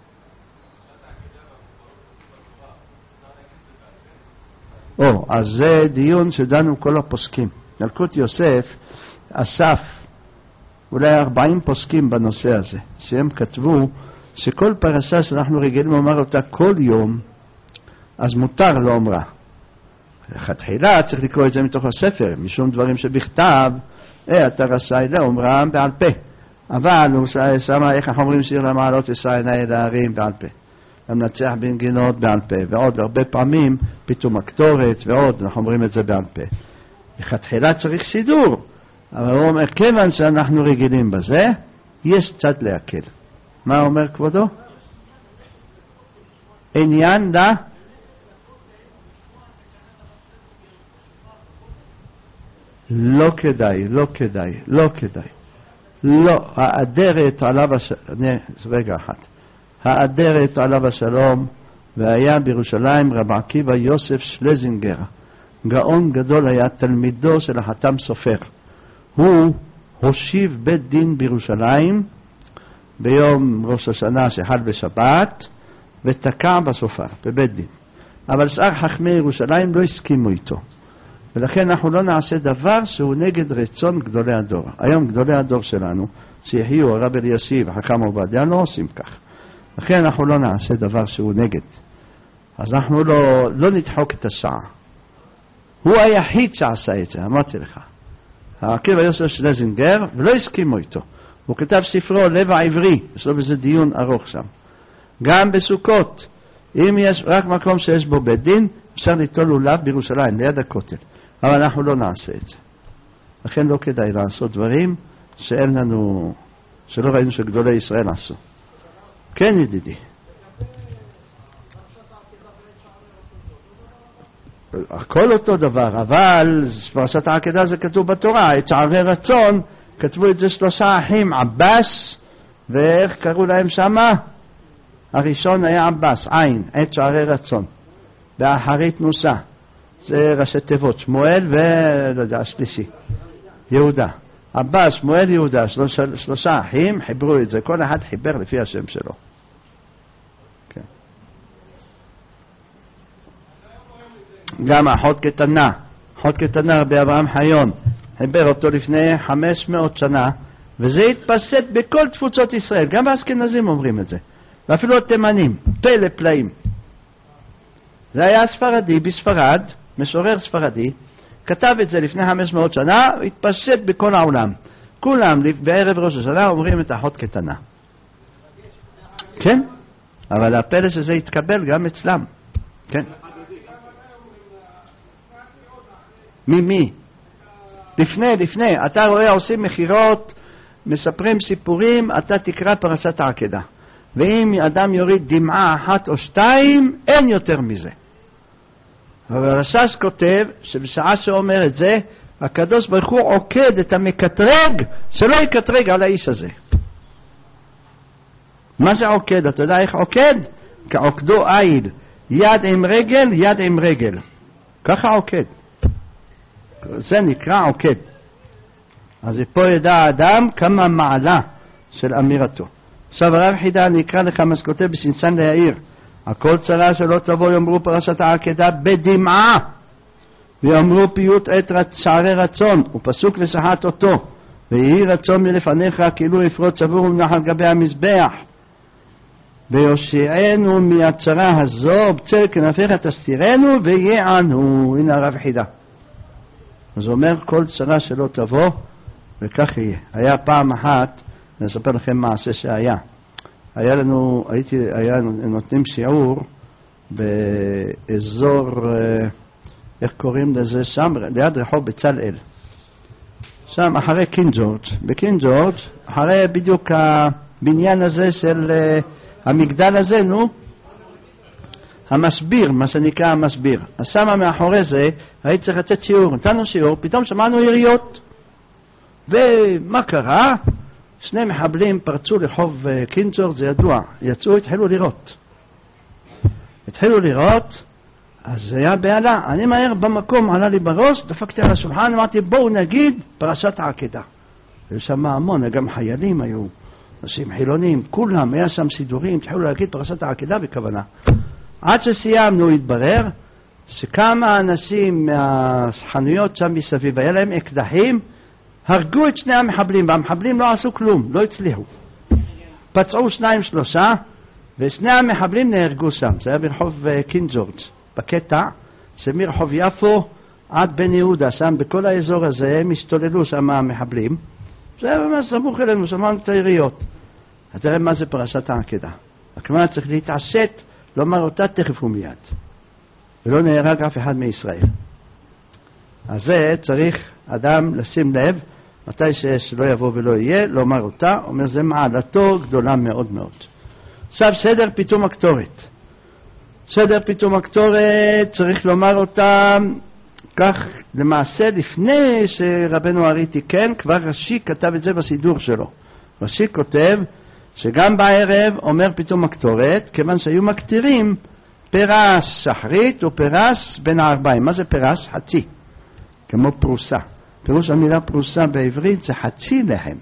אז זה דיון שדנו כל הפוסקים. ילקוט יוסף אסף אולי 40 פוסקים בנושא הזה, שהם כתבו שכל פרשה שאנחנו רגילים לומר אותה כל יום, אז מותר לא אומרה. תחילה צריך לקרוא את זה מתוך הספר, משום דברים שבכתב, אתה רשאי לאומרה בעל פה. אבל הוא שמה איך אנחנו אומרים שיר למעלות ישא עיני אל ההרים בעל פה. למנצח בנגינות בעל פה, ועוד הרבה פעמים פתאום הקטורת ועוד, אנחנו אומרים את זה בעל פה. תחילה צריך סידור, אבל הוא אומר, כיוון שאנחנו רגילים בזה, יש קצת להקל. מה אומר כבודו? עניין לה? לא כדאי, לא כדאי, לא כדאי. לא, האדרת עליו השלום, רגע אחת. האדרת עליו השלום, והיה בירושלים רב עקיבא יוסף שלזינגר. גאון גדול היה תלמידו של החתם סופר. הוא הושיב בית דין בירושלים ביום ראש השנה שחל בשבת, ותקע בסופר, בבית דין. אבל שאר חכמי ירושלים לא הסכימו איתו. ולכן אנחנו לא נעשה דבר שהוא נגד רצון גדולי הדור. היום גדולי הדור שלנו, שיחיו הרב אלישיב וחכם עובדיה, לא עושים כך. לכן אנחנו לא נעשה דבר שהוא נגד. אז אנחנו לא נדחוק את השעה. הוא היחיד שעשה את זה, אמרתי לך. עקיבא יוסף שלזינגר, ולא הסכימו איתו. הוא כתב ספרו לב העברי, יש לו בזה דיון ארוך שם. גם בסוכות, אם יש רק מקום שיש בו בית דין, אפשר ליטול לולב בירושלים, ליד הכותל. אבל אנחנו לא נעשה את זה. לכן לא כדאי לעשות דברים שאין לנו, שלא ראינו שגדולי ישראל עשו. כן ידידי. הכל אותו דבר, אבל פרשת העקדה זה כתוב בתורה, את שערי רצון, כתבו את זה 3 אחים, עבאס, ואיך קראו להם שמה? הראשון היה עבאס, עין, את שערי רצון, באחרית נוסה, זה ראשי תיבות, שמואל ולא יודע, השלישי, יהודה. עבאס, שמואל, יהודה, 3 אחים, חיברו את זה, כל אחד חיבר לפי השם שלו. כן. גם אחות קטנה, אחות קטנה רבי אברהם חיון, חיבר אותו לפני 500 שנה, וזה התפשט בכל תפוצות ישראל, גם האשכנזים אומרים את זה, ואפילו התימנים, פלא פלאים. זה היה ספרדי בספרד, משורר ספרדי, כתב את זה לפני 500 שנה, התפשט בכל העולם. כולם בערב ראש השנה אומרים את אחות קטנה. כן, אבל הפלא שזה יתקבל גם אצלם. כן. מי? לפני, אתה רואה עושים מחירות, מספרים סיפורים, אתה תקרא פרשת העקדה. ואם אדם יוריד דמעה 1 או 2, אין יותר מזה. אבל רש"ש כותב שבשעה שאומר את זה, הקדוש ברוך הוא עוקד את המקטרג, שלא יקטרג על האיש הזה. מה זה עוקד? אתה יודע איך עוקד? כעוקדו איל, יד עם רגל, יד עם רגל. ככה עוקד. זה נקרא עוקד. אז פה ידע האדם כמה מעלה של אמירתו. עכשיו הרב חידה, אני אקרא לך מה שכותב בסינסן להעיר. הכל צרה שלא תבוא יאמרו פרשת העקדה בדמעה, ויאמרו פיוט את שערי רצון, ופסוק ושחט אותו, ויהי רצון מלפניך כאילו יפרוץ עבור ומנח על גבי המזבח, ויושיענו מהצרה הזו, בצל כנפיך תסתירנו ויענו. הנה הרב חידה. אז הוא אומר כל צרה שלא תבוא, וכך יהיה. היה פעם אחת, אני אספר לכם מעשה שהיה. היה נותנים שיעור באזור, איך קוראים לזה שם? ליד רחוב בצלאל. שם אחרי קינג ג'ורג'. בקינג ג'ורג', אחרי בדיוק הבניין הזה של המגדל הזה, המסביר, מה שנקרא המסביר. אז שמה מאחורי זה, הייתי צריך לתת שיעור. נתנו שיעור, פתאום שמענו יריות. ומה קרה? שני מחבלים פרצו לחוב קינצ'ור, זה ידוע, יצאו, התחילו לראות, אז זה היה בעלה. אני מהר במקום, עלה לי בראש, דפקתי על השולחן, אמרתי בואו נגיד פרשת העקדה. היו שם המון, גם חיילים היו, אנשים חילונים, כולם, היה שם סידורים, התחילו להגיד פרשת העקדה בכוונה. עד שסיימנו התברר שכמה אנשים מהחנויות שם מסביב, היה להם אקדחים, הרגו את שני המחבלים, והמחבלים לא עשו כלום, לא הצליחו. פצעו 2-3, ושני המחבלים נהרגו שם. זה היה ברחוב קינג ג'ורג', בקטע שמרחוב יפו עד בן יהודה, שם בכל האזור הזה הם השתוללו שם המחבלים. זה היה ממש סמוך אלינו, שמענו את העיריות. אז תראה מה זה פרשת העקדה. הכוונה צריך להתעשת, לומר אותה תכף ומיד. ולא נהרג אף אחד מישראל. אז זה צריך אדם לשים לב, מתי שלא יבוא ולא יהיה, לומר אותה, אומר זה מעלתו גדולה מאוד מאוד. עכשיו סדר פיתום הקטורת. סדר פיתום הקטורת צריך לומר אותה כך למעשה לפני שרבנו ארי תיקן, כבר רש"י כתב את זה בסידור שלו. רש"י כותב שגם בערב אומר פיתום הקטורת, כיוון שהיו מקטירים פרס שחרית ופרס בין הערביים. מה זה פרס? חצי, כמו פרוסה. פירוש המילה פרוסה בעברית זה חצי לחם,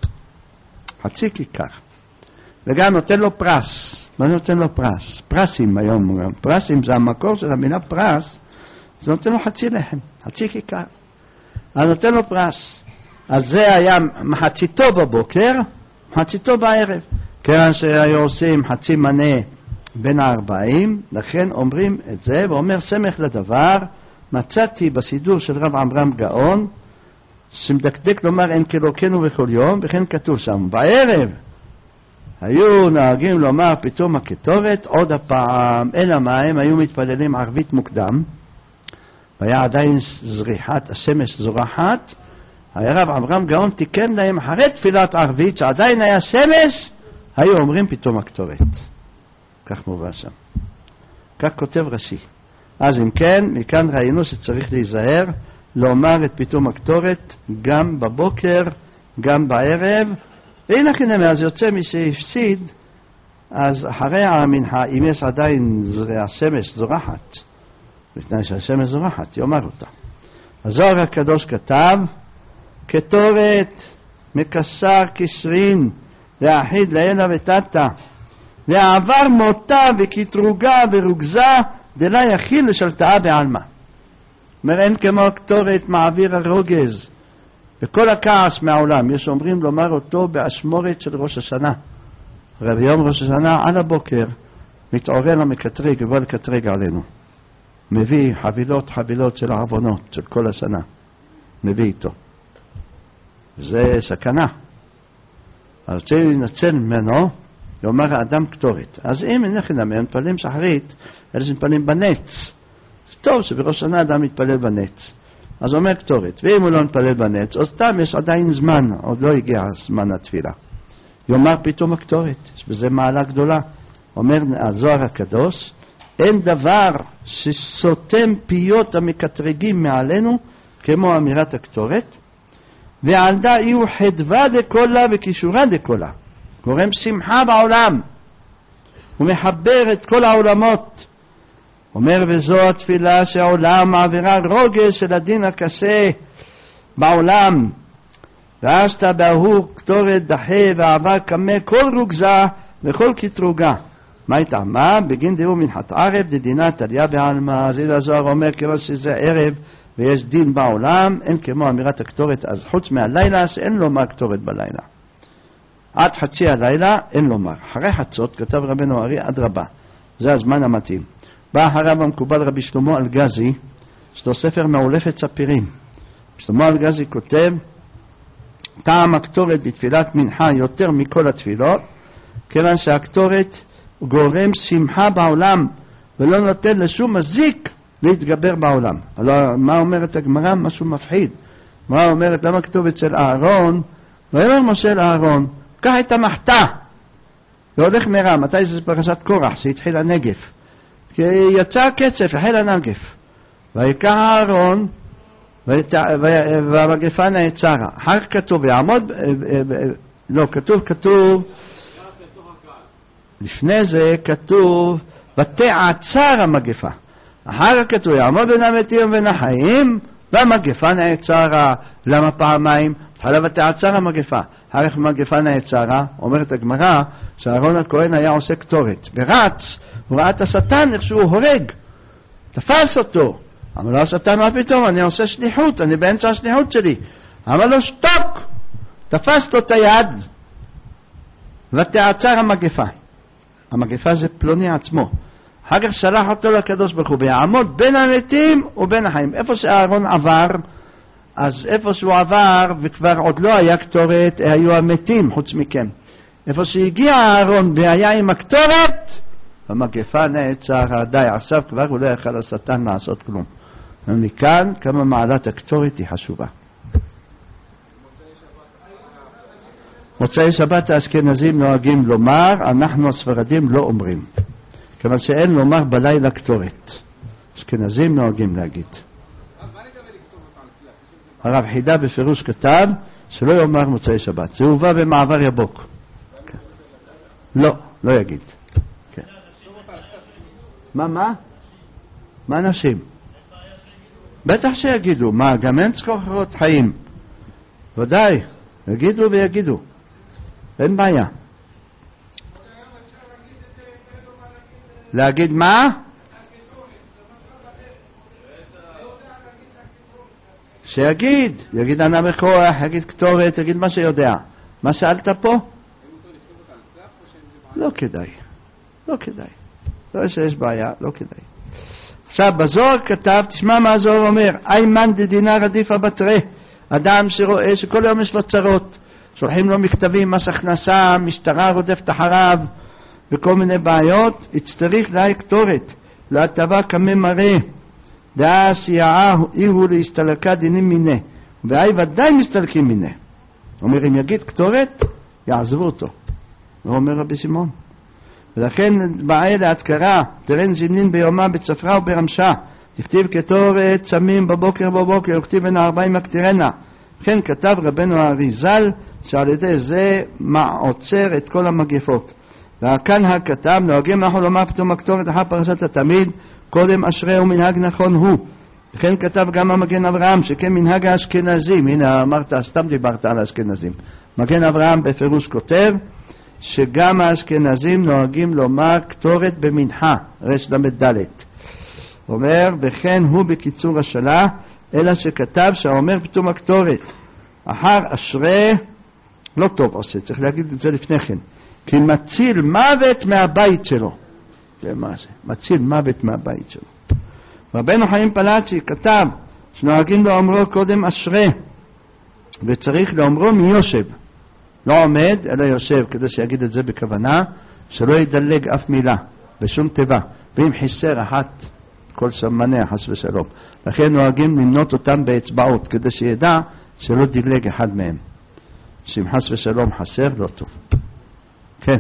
חצי כיכר. וגם נותן לו פרס. מה נותן לו פרס? פרסים היום. פרסים זה המקור של המילה פרס, זה נותן לו חצי לחם, חצי כיכר. אז נותן לו פרס. אז זה היה מחציתו בבוקר, מחציתו בערב. כיוון שהיו עושים חצי מנה בין הערביים, לכן אומרים את זה, ואומר סמך לדבר, מצאתי בסידור של רב עמרם גאון, שמדקדק לומר אין כלוקנו בכל יום, וכן כתוב שם, בערב היו נהגים לומר פתאום הקטורת עוד הפעם, אלא מה הם היו מתפללים ערבית מוקדם, והיה עדיין זריחת, השמש זורחת, היה רב עמרם גאון תיקן להם אחרי תפילת ערבית, שעדיין היה שמש, היו אומרים פתאום הקטורת. כך מובא שם. כך כותב רש"י. אז אם כן, מכאן ראינו שצריך להיזהר, לומר את פתאום הקטורת גם בבוקר, גם בערב. ואין הכנמי, אז יוצא מי שהפסיד, אז אחרי המנחה, אם יש עדיין השמש זורחת, לפני שהשמש זורחת, יאמר אותה. הזוהר הקדוש כתב, קטורת מקשר קשרין, להחיד לאלה ותתה, ועבר מותה וכתרוגה ורוגזה, דלה יכיל לשלטאה בעלמה. אומר, אין כמו הקטורת מעביר הרוגז, וכל הכעס מהעולם. יש אומרים לומר אותו באשמורת של ראש השנה. הרי ביום ראש השנה על הבוקר מתעורר המקטרג, ובא לקטרג עלינו. מביא חבילות של העוונות של כל השנה. מביא איתו. זה סכנה. אני רוצה לנצל ממנו, לומר האדם קטורת. אז אם אנחנו מתפללים שחרית, אלה שמתפללים בנץ. זה טוב שבראש השנה אדם מתפלל בנץ. אז הוא אומר קטורת. ואם הוא לא מתפלל בנץ, אז סתם יש עדיין זמן, עוד לא הגיע זמן התפילה. יאמר פתאום הקטורת, יש בזה מעלה גדולה. אומר הזוהר הקדוש, אין דבר שסותם פיות המקטרגים מעלינו, כמו אמירת הקטורת, ועל דה יהיו חדווה דקולה וקישורה דקולה. גורם שמחה בעולם. הוא מחבר את כל העולמות. אומר וזו התפילה שהעולם מעבירה רוגז של הדין הקשה בעולם. ואשת בהוא קטורת דחה ועבר כמה כל רוגזה וכל קטרוגה. מה הייתה? מה? בגין דהו מנחת ערב דדינה תליה בעלמה. זיד הזוהר אומר כיוון שזה ערב ויש דין בעולם, אין כמו אמירת הקטורת, אז חוץ מהלילה שאין לו מה קטורת בלילה. עד חצי הלילה אין לו מה. אחרי חצות כתב רבנו ארי עד רבה. זה הזמן המתאים. בא הרב המקובל רבי שלמה אלגזי, יש לו ספר מעולפת ספירים. שלמה אלגזי כותב, טעם הקטורת בתפילת מנחה יותר מכל התפילות, כיוון שהקטורת גורם שמחה בעולם, ולא נותן לשום מזיק להתגבר בעולם. מה אומרת הגמרא? משהו מפחיד. מה אומרת? למה כתוב אצל אהרון? ואומר משה לאהרון, קח את המחתה, והולך מרע. מתי זה פרשת קורח, שהתחיל הנגף? כי יצא הקצף, החל הנגף. ויקח אהרון, והמגפה נעצרה. אחר כתוב, יעמוד לא, כתוב, לפני זה כתוב, ותעצר המגפה. אחר כתוב, יעמוד בין המתים ובין החיים, והמגפה נעצרה. למה פעמיים? התחלה ותעצר המגפה. אחר כך המגפה נעצרה, אומרת הגמרא, שאהרון הכהן היה עושה קטורת. ורץ, הוא ראה את השטן, איך שהוא הורג. תפס אותו. אמר לו השטן, מה פתאום? אני עושה שליחות, אני באמצע השליחות שלי. אמר לו, שתוק! תפס לו את היד, ותעצר המגפה. המגפה זה פלוני עצמו. אחר כך שלח אותו לקדוש ברוך הוא, ויעמוד בין המתים ובין החיים. איפה שאהרון עבר, אז איפה שהוא עבר, וכבר עוד לא היה קטורת, היו המתים חוץ מכם. איפה שהגיע אהרון והיה עם הקטורת, המגפה נעצרה. די, עכשיו כבר הוא לא יכל השטן לעשות כלום. ומכאן כמה מעלת הקטורת היא חשובה. מוצאי שבת האשכנזים נוהגים לומר, אנחנו הספרדים לא אומרים. כיוון שאין לומר בלילה קטורת. אשכנזים נוהגים להגיד. הרב חידה בפירוש כתב שלא יאמר מוצאי שבת. זה הובא במעבר יבוק. לא, לא יגיד. מה אנשים? בטח שיגידו. מה, גם אין צורכות חיים. ודאי, יגידו ויגידו. אין בעיה. להגיד מה? שיגיד, יגיד ענה בכוח, יגיד קטורת, יגיד מה שיודע. מה שאלת פה? לא כדאי. לא כדאי. לא שיש בעיה, לא כדאי. עכשיו בזוהר כתב, תשמע מה הזוהר אומר, איימן דדינר עדיפה בתרי, אדם שרואה שכל יום יש לו צרות, שולחים לו מכתבים, מס הכנסה, משטרה רודפת אחריו, וכל מיני בעיות, יצטריך להי קטורת, להטבה כמה מראה, דעה סייעה איהו להסתלקה דינים מיני, והי ודאי מסתלקים מיני. אומר, אם יגיד קטורת, יעזבו אותו. לא אומר רבי שמעון. ולכן בעיה להדקרה, תרן זמנין ביומה בצפרה וברמשה, תכתיב קטורת צמים בבוקר, וכתיב בין 40 הקטירנה. כן כתב רבנו האריזל, שעל ידי זה עוצר את כל המגפות. וכאן הכתב, נוהגים אנחנו לומר פתאום הקטורת אחר פרשת התמיד, קודם אשרי ומנהג נכון הוא. וכן כתב גם המגן אברהם, שכן מנהג האשכנזים, הנה אמרת, סתם דיברת על האשכנזים. מגן אברהם בפירוש כותב, שגם האשכנזים נוהגים לומר קטורת במנחה, רש למד ד'. אומר, וכן הוא בקיצור השאלה, אלא שכתב שהאומר פתאום הקטורת, אחר אשרי, לא טוב עושה, צריך להגיד את זה לפני כן, כי מציל מוות מהבית שלו. זה מה זה, מציל מוות מהבית שלו. רבנו חיים פלאצ'י כתב, שנוהגים לאומרו קודם אשרי, וצריך לאומרו מיושב. לא עומד, אלא יושב, כדי שיגיד את זה בכוונה, שלא ידלג אף מילה, בשום טבע, ואם חיסר אחת, כל סמניה, חס ושלום. לכן נוהגים למנות אותם באצבעות, כדי שידע שלא דילג אחד מהם. שאם חס ושלום חסר, לא טוב. כן.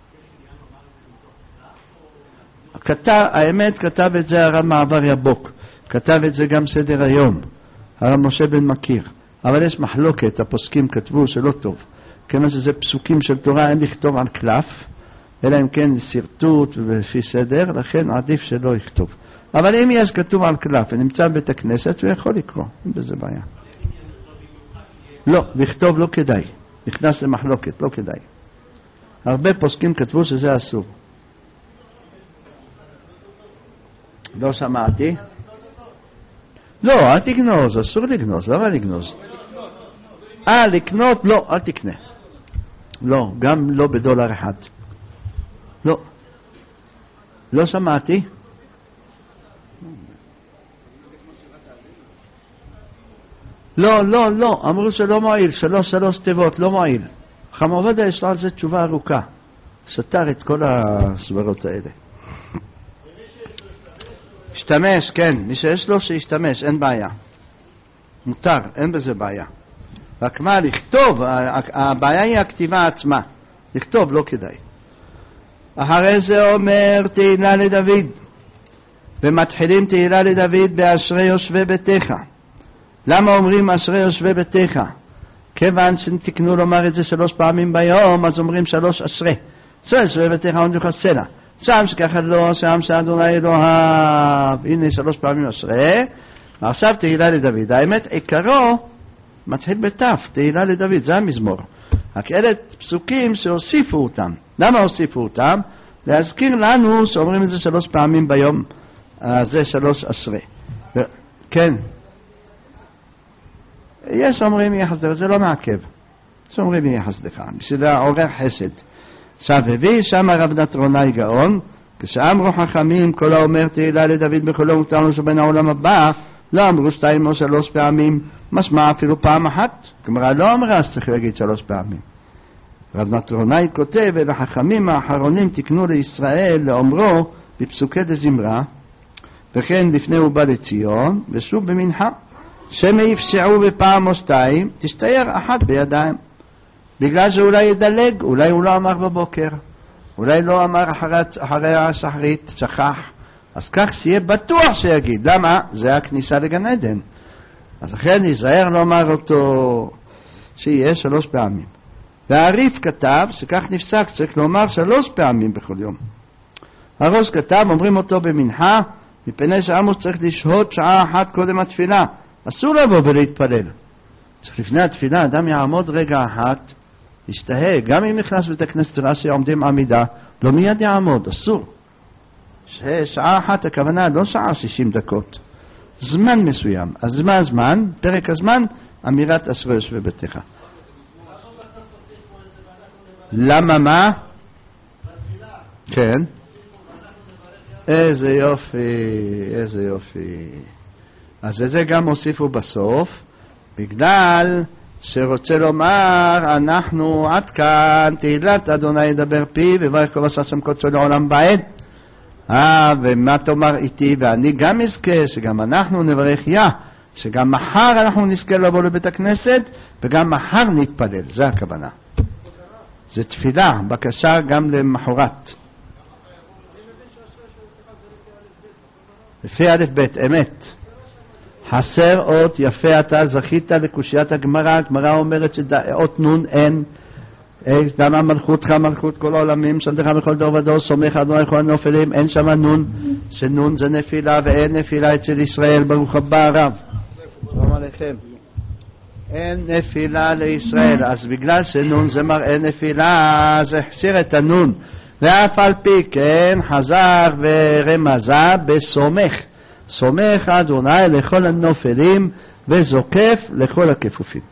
האמת כתב את זה הרב מעבר יבוק, כתב את זה גם סדר היום, הרב משה בן מכיר, אבל יש מחלוקת, הפוסקים כתבו שלא טוב. כמה שזה פסוקים של תורה, אין לכתוב על קלף, אלא אם כן סרטוט ולפי סדר, לכן עדיף שלא יכתוב. אבל אם יש כתוב על קלף ונמצא בבית הכנסת, הוא יכול לקרוא, אין בזה בעיה. לא, לכתוב לא כדאי, נכנס למחלוקת, לא כדאי. הרבה פוסקים כתבו שזה אסור. לא שמעתי. לא, אל תגנוז, אסור לגנוז, למה לגנוז? לקנות, לא, אל תקנה. לא, גם לא בדולר אחד. לא. לא שמעתי. לא, אמרו שלא מועיל, שלוש תיבות, לא מועיל. חכם עובדיה יש על זה תשובה ארוכה. סתר את כל הסברות האלה. השתמש, כן, מי שיש לו שישתמש, אין בעיה. מותר, אין בזה בעיה. רק מה, לכתוב, הבעיה היא הכתיבה עצמה. לכתוב לא כדאי. אחרי זה אומר תהילה לדוד. ומתחילים תהילה לדוד באשרי יושבי ביתך. למה אומרים אשרי יושבי ביתך? כיוון שתקנו לומר את זה 3 פעמים ביום, אז אומרים 3 אשרי. אשרי ותכון יוחסנה. שם שככה לא, שם שאדוני אלוהיו. הנה 3 פעמים אשרי. ועכשיו תהילה לדוד. האמת, עיקרו מתחיל בתף, תהילה לדוד, זה המזמור. רק אלה פסוקים שהוסיפו אותם. למה הוסיפו אותם? להזכיר לנו שאומרים את זה 3 פעמים ביום. זה 3 אשרי. כן. יש אומרים יחס לך, זה לא מעכב. יש אומרים יחס לך, בשביל העורר חסד. עכשיו הביא שם הרב נטרונאי גאון, כשאמרו חכמים כל האומר תהילה לדוד בקולו מותר לו שבין העולם הבא, לא אמרו 2 או 3 פעמים, משמע אפילו פעם אחת. כלומר לא אמרה אז צריך להגיד 3 פעמים. רב נטרונאי כותב, ולחכמים האחרונים תקנו לישראל לאומרו בפסוקי דזמרה, וכן לפני הוא בא לציון, ושוב במנחה, שמא יפשעו בפעם או 2, תשתייר 1 בידיים. בגלל שאולי ידלג, אולי הוא לא אמר בבוקר, אולי לא אמר אחרי השחרית, שכח. אז כך שיהיה בטוח שיגיד. למה? זה הכניסה לגן עדן. אז לכן ייזהר לומר אותו שיהיה 3 פעמים. והריף כתב שכך נפסק, צריך לומר 3 פעמים בכל יום. הראש כתב, אומרים אותו במנחה, מפני שעמוס צריך לשהות שעה אחת קודם התפילה. אסור לבוא ולהתפלל. צריך לפני התפילה, אדם יעמוד רגע אחת, ישתהה, גם אם נכנס בית הכנסת רש"י עומדים עמידה, לא מיד יעמוד, אסור. שעה אחת הכוונה, לא שעה 60 דקות. זמן מסוים. אז מה הזמן? פרק הזמן, אמירת אשרי יושבי ביתך. למה מה? כן. איזה יופי, איזה יופי. אז את זה גם הוסיפו בסוף, בגלל שרוצה לומר, אנחנו עד כאן, תהילת אדוני ידבר פי, וברך כל עשה שם קודשו לעולם בעד. ומה תאמר איתי, ואני גם אזכה, שגם אנחנו נברך שגם מחר אנחנו נזכה לבוא לבית הכנסת, וגם מחר נתפלל, זה הכוונה. זה תפילה, בקשה גם למחרת. לפי א' ב', אמת. חסר אות, יפה אתה זכית לקושיית הגמרא. הגמרא אומרת שאות נון אין. למה מלכותך מלכות כל העולמים, שמתך בכל דור ודור, סומך אדוני כל הנופלים, אין שם נון, שנון זה נפילה, ואין נפילה אצל ישראל. ברוך הבא הרב. שלום עליכם. אין נפילה לישראל, אז בגלל שנון זה מראה נפילה, זה החסיר את הנון. ואף על פי כן חזר ורמזה בסומך. סומך אדוני לכל הנופלים וזוקף לכל הכפופים.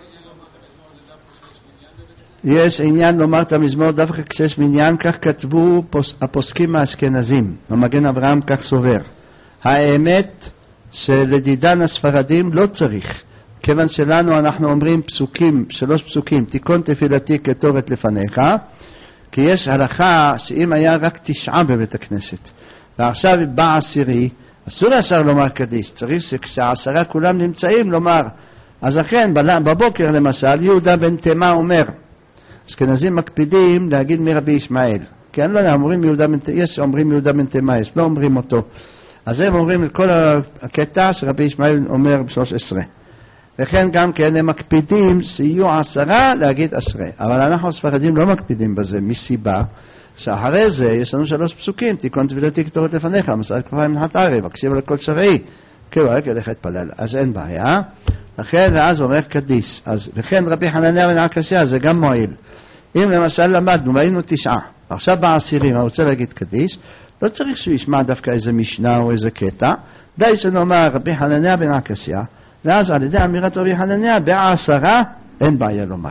יש עניין לומר את המזמור דווקא כשיש מניין, כך כתבו הפוסקים האשכנזים. במגן אברהם כך סובר. האמת שלדידן הספרדים לא צריך. כיוון שלנו אנחנו אומרים פסוקים, 3 פסוקים, תיקון תפילתי כתורת לפניך, כי יש הלכה שאם היה רק 9 בבית הכנסת, ועכשיו בא 10, אסור ישר לומר קדיש, צריך שכש10 כולם נמצאים לומר. אז לכן בבוקר למשל יהודה בן תימה אומר, אשכנזים מקפידים להגיד מרבי ישמעאל, כי אני לא יודע, אומרים יהודה בן תימה, יש אומרים יהודה בן תימה, יש לא אומרים אותו. אז הם אומרים את כל הקטע שרבי ישמעאל אומר ב13. וכן גם כן הם מקפידים שיהיו 10 להגיד אשרי. אבל אנחנו הספרדים לא מקפידים בזה, מסיבה שאחרי זה יש לנו 3 פסוקים, תיקון תפילתי כתורת לפניך, מסעד כפיים מנחת ערב, הקשיב לכל שרעי, כאילו רק ילך להתפלל, אז אין בעיה. לכן ואז אומר קדיש. אז וכן רבי חנניה בן עקשיא, זה גם מועיל. אם למשל למדנו והיינו 9, עכשיו ב10 אני רוצה להגיד קדיש, לא צריך שהוא ישמע דווקא איזה משנה או איזה קטע, די שנאמר רבי חנניה בן עקשיא, ואז על ידי אמירת רבי חנניה ב10 אין בעיה לומר.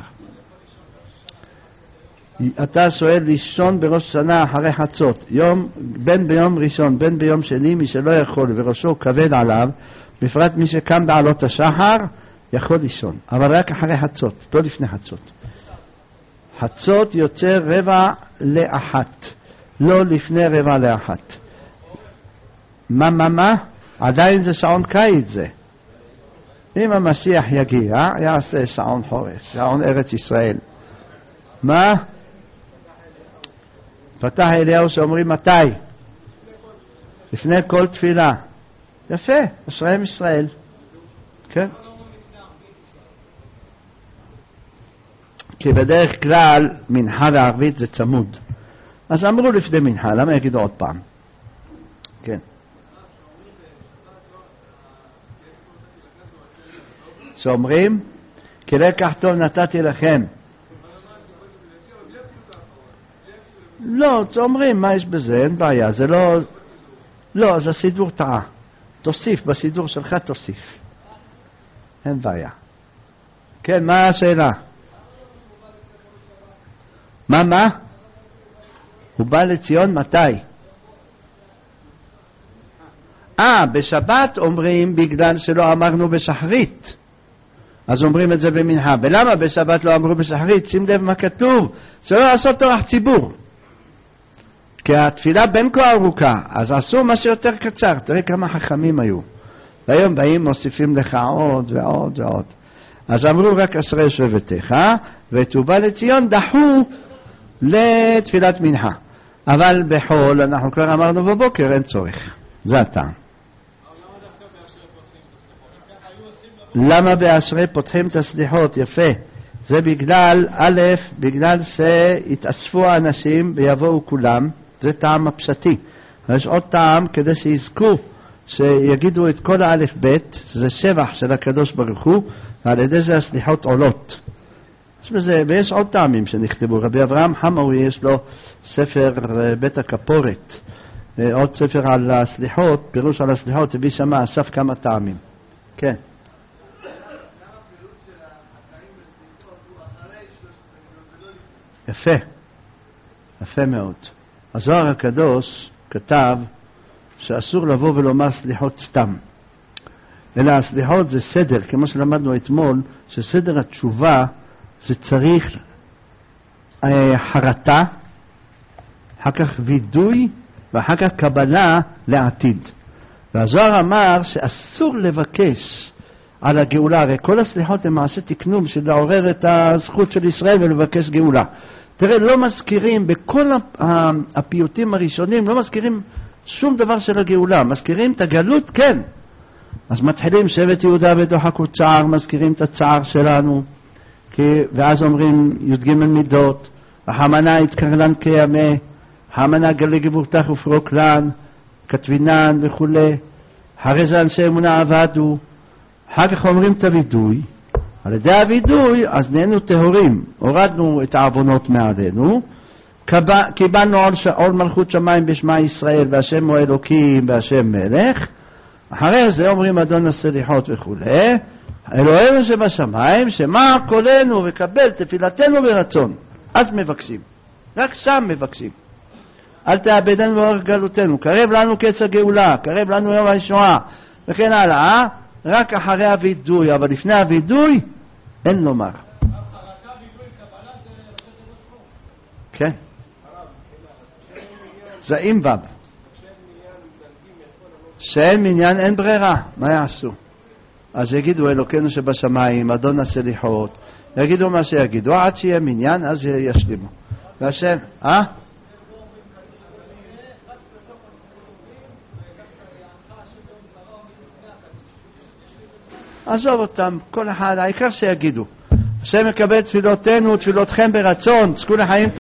אתה שואל לישון בראש שנה אחרי חצות, בין ביום ראשון בין ביום שני, מי שלא יכול וראשו כבד עליו, בפרט מי שקם בעלות השחר יכול לישון, אבל רק אחרי חצות, לא לפני חצות. חצות יוצא 12:45, לא לפני 12:45. מה? עדיין זה שעון קיץ זה. אם המשיח יגיע, יעשה שעון חורף, שעון ארץ ישראל. מה? פתח אליהו שאומרים מתי? לפני כל תפילה. יפה, אשריהם ישראל. כן? כי בדרך כלל מנחה וערבית זה צמוד. אז אמרו לפני מנחה, למה יגידו עוד פעם? כן. שאומרים, כי לקח טוב נתתי לכם. לא, אומרים, מה יש בזה? אין בעיה, זה לא... לא, זה סידור טעה. תוסיף, בסידור שלך תוסיף. אין בעיה. כן, מה השאלה? מה? הוא בא לציון מתי? בשבת אומרים בגלל שלא אמרנו בשחרית. אז אומרים את זה במנחה. ולמה בשבת לא אמרו בשחרית? שים לב מה כתוב. זה לא לעשות טורח ציבור. כי התפילה בין כה ארוכה, אז עשו מה שיותר קצר. תראה כמה חכמים היו. והיום באים מוסיפים לך עוד ועוד ועוד. אז אמרו רק עשרה שבטיך, ותובא לציון דחו לתפילת מנחה. אבל בחול, אנחנו כבר אמרנו בבוקר, אין צורך. זה הטעם. למה בעשרה פותחים את הסליחות? יפה. זה בגלל, בגלל שהתאספו האנשים ויבואו כולם. זה טעם הפשטי. יש עוד טעם כדי שיזכו, שיגידו את כל האלף בית, זה שבח של הקדוש ברוך הוא, ועל ידי זה הסליחות עולות. ויש עוד טעמים שנכתבו. רבי אברהם חמאווי יש לו ספר בית הכפורת, עוד ספר על הסליחות, פירוש על הסליחות, הביא שמה אסף כמה טעמים. כן. יפה. יפה מאוד. הזוהר הקדוש כתב שאסור לבוא ולומר סליחות סתם. אלא הסליחות זה סדר, כמו שלמדנו אתמול, שסדר התשובה זה צריך חרטה, אחר כך וידוי, ואחר כך קבלה לעתיד. והזוהר אמר שאסור לבקש על הגאולה, הרי כל הסליחות הם מעשה תקנום בשביל לעורר את הזכות של ישראל ולבקש גאולה. תראה, לא מזכירים, בכל הפיוטים הראשונים, לא מזכירים שום דבר של הגאולה. מזכירים את הגלות, כן. אז מתחילים שבט יהודה ודוחקו צער, מזכירים את הצער שלנו, ואז אומרים י"ג מידות, החמנה התקרלן כימה, החמנה גלי גבורתך ופרוקלן, כתבינן וכו'. אחרי זה אנשי אמונה עבדו. אחר כך אומרים את הוידוי. על ידי הוידוי, אז נהיינו טהורים, הורדנו את העוונות מעלינו, קיבלנו עול מלכות שמיים בשמה ישראל, והשם הוא אלוקים והשם מלך. אחרי זה אומרים אדון הסליחות וכו'. אלוהינו שבשמיים, שמע קולנו וקבל תפילתנו ברצון. אז מבקשים, רק שם מבקשים. אל תאבדנו באורך גלותנו, קרב לנו קץ הגאולה, קרב לנו יום הישועה, וכן הלאה. רק אחרי הוידוי, אבל לפני הוידוי אין לומר. כן. זה עם בב. שאין מניין אין ברירה, מה יעשו? אז יגידו אלוקינו שבשמיים, אדון הסליחות, יגידו מה שיגידו, עד שיהיה מניין אז ישלימו. והשם, עזוב אותם, כל אחד, העיקר שיגידו. השם מקבל תפילותינו, תפילותכם ברצון, תזכו לחיים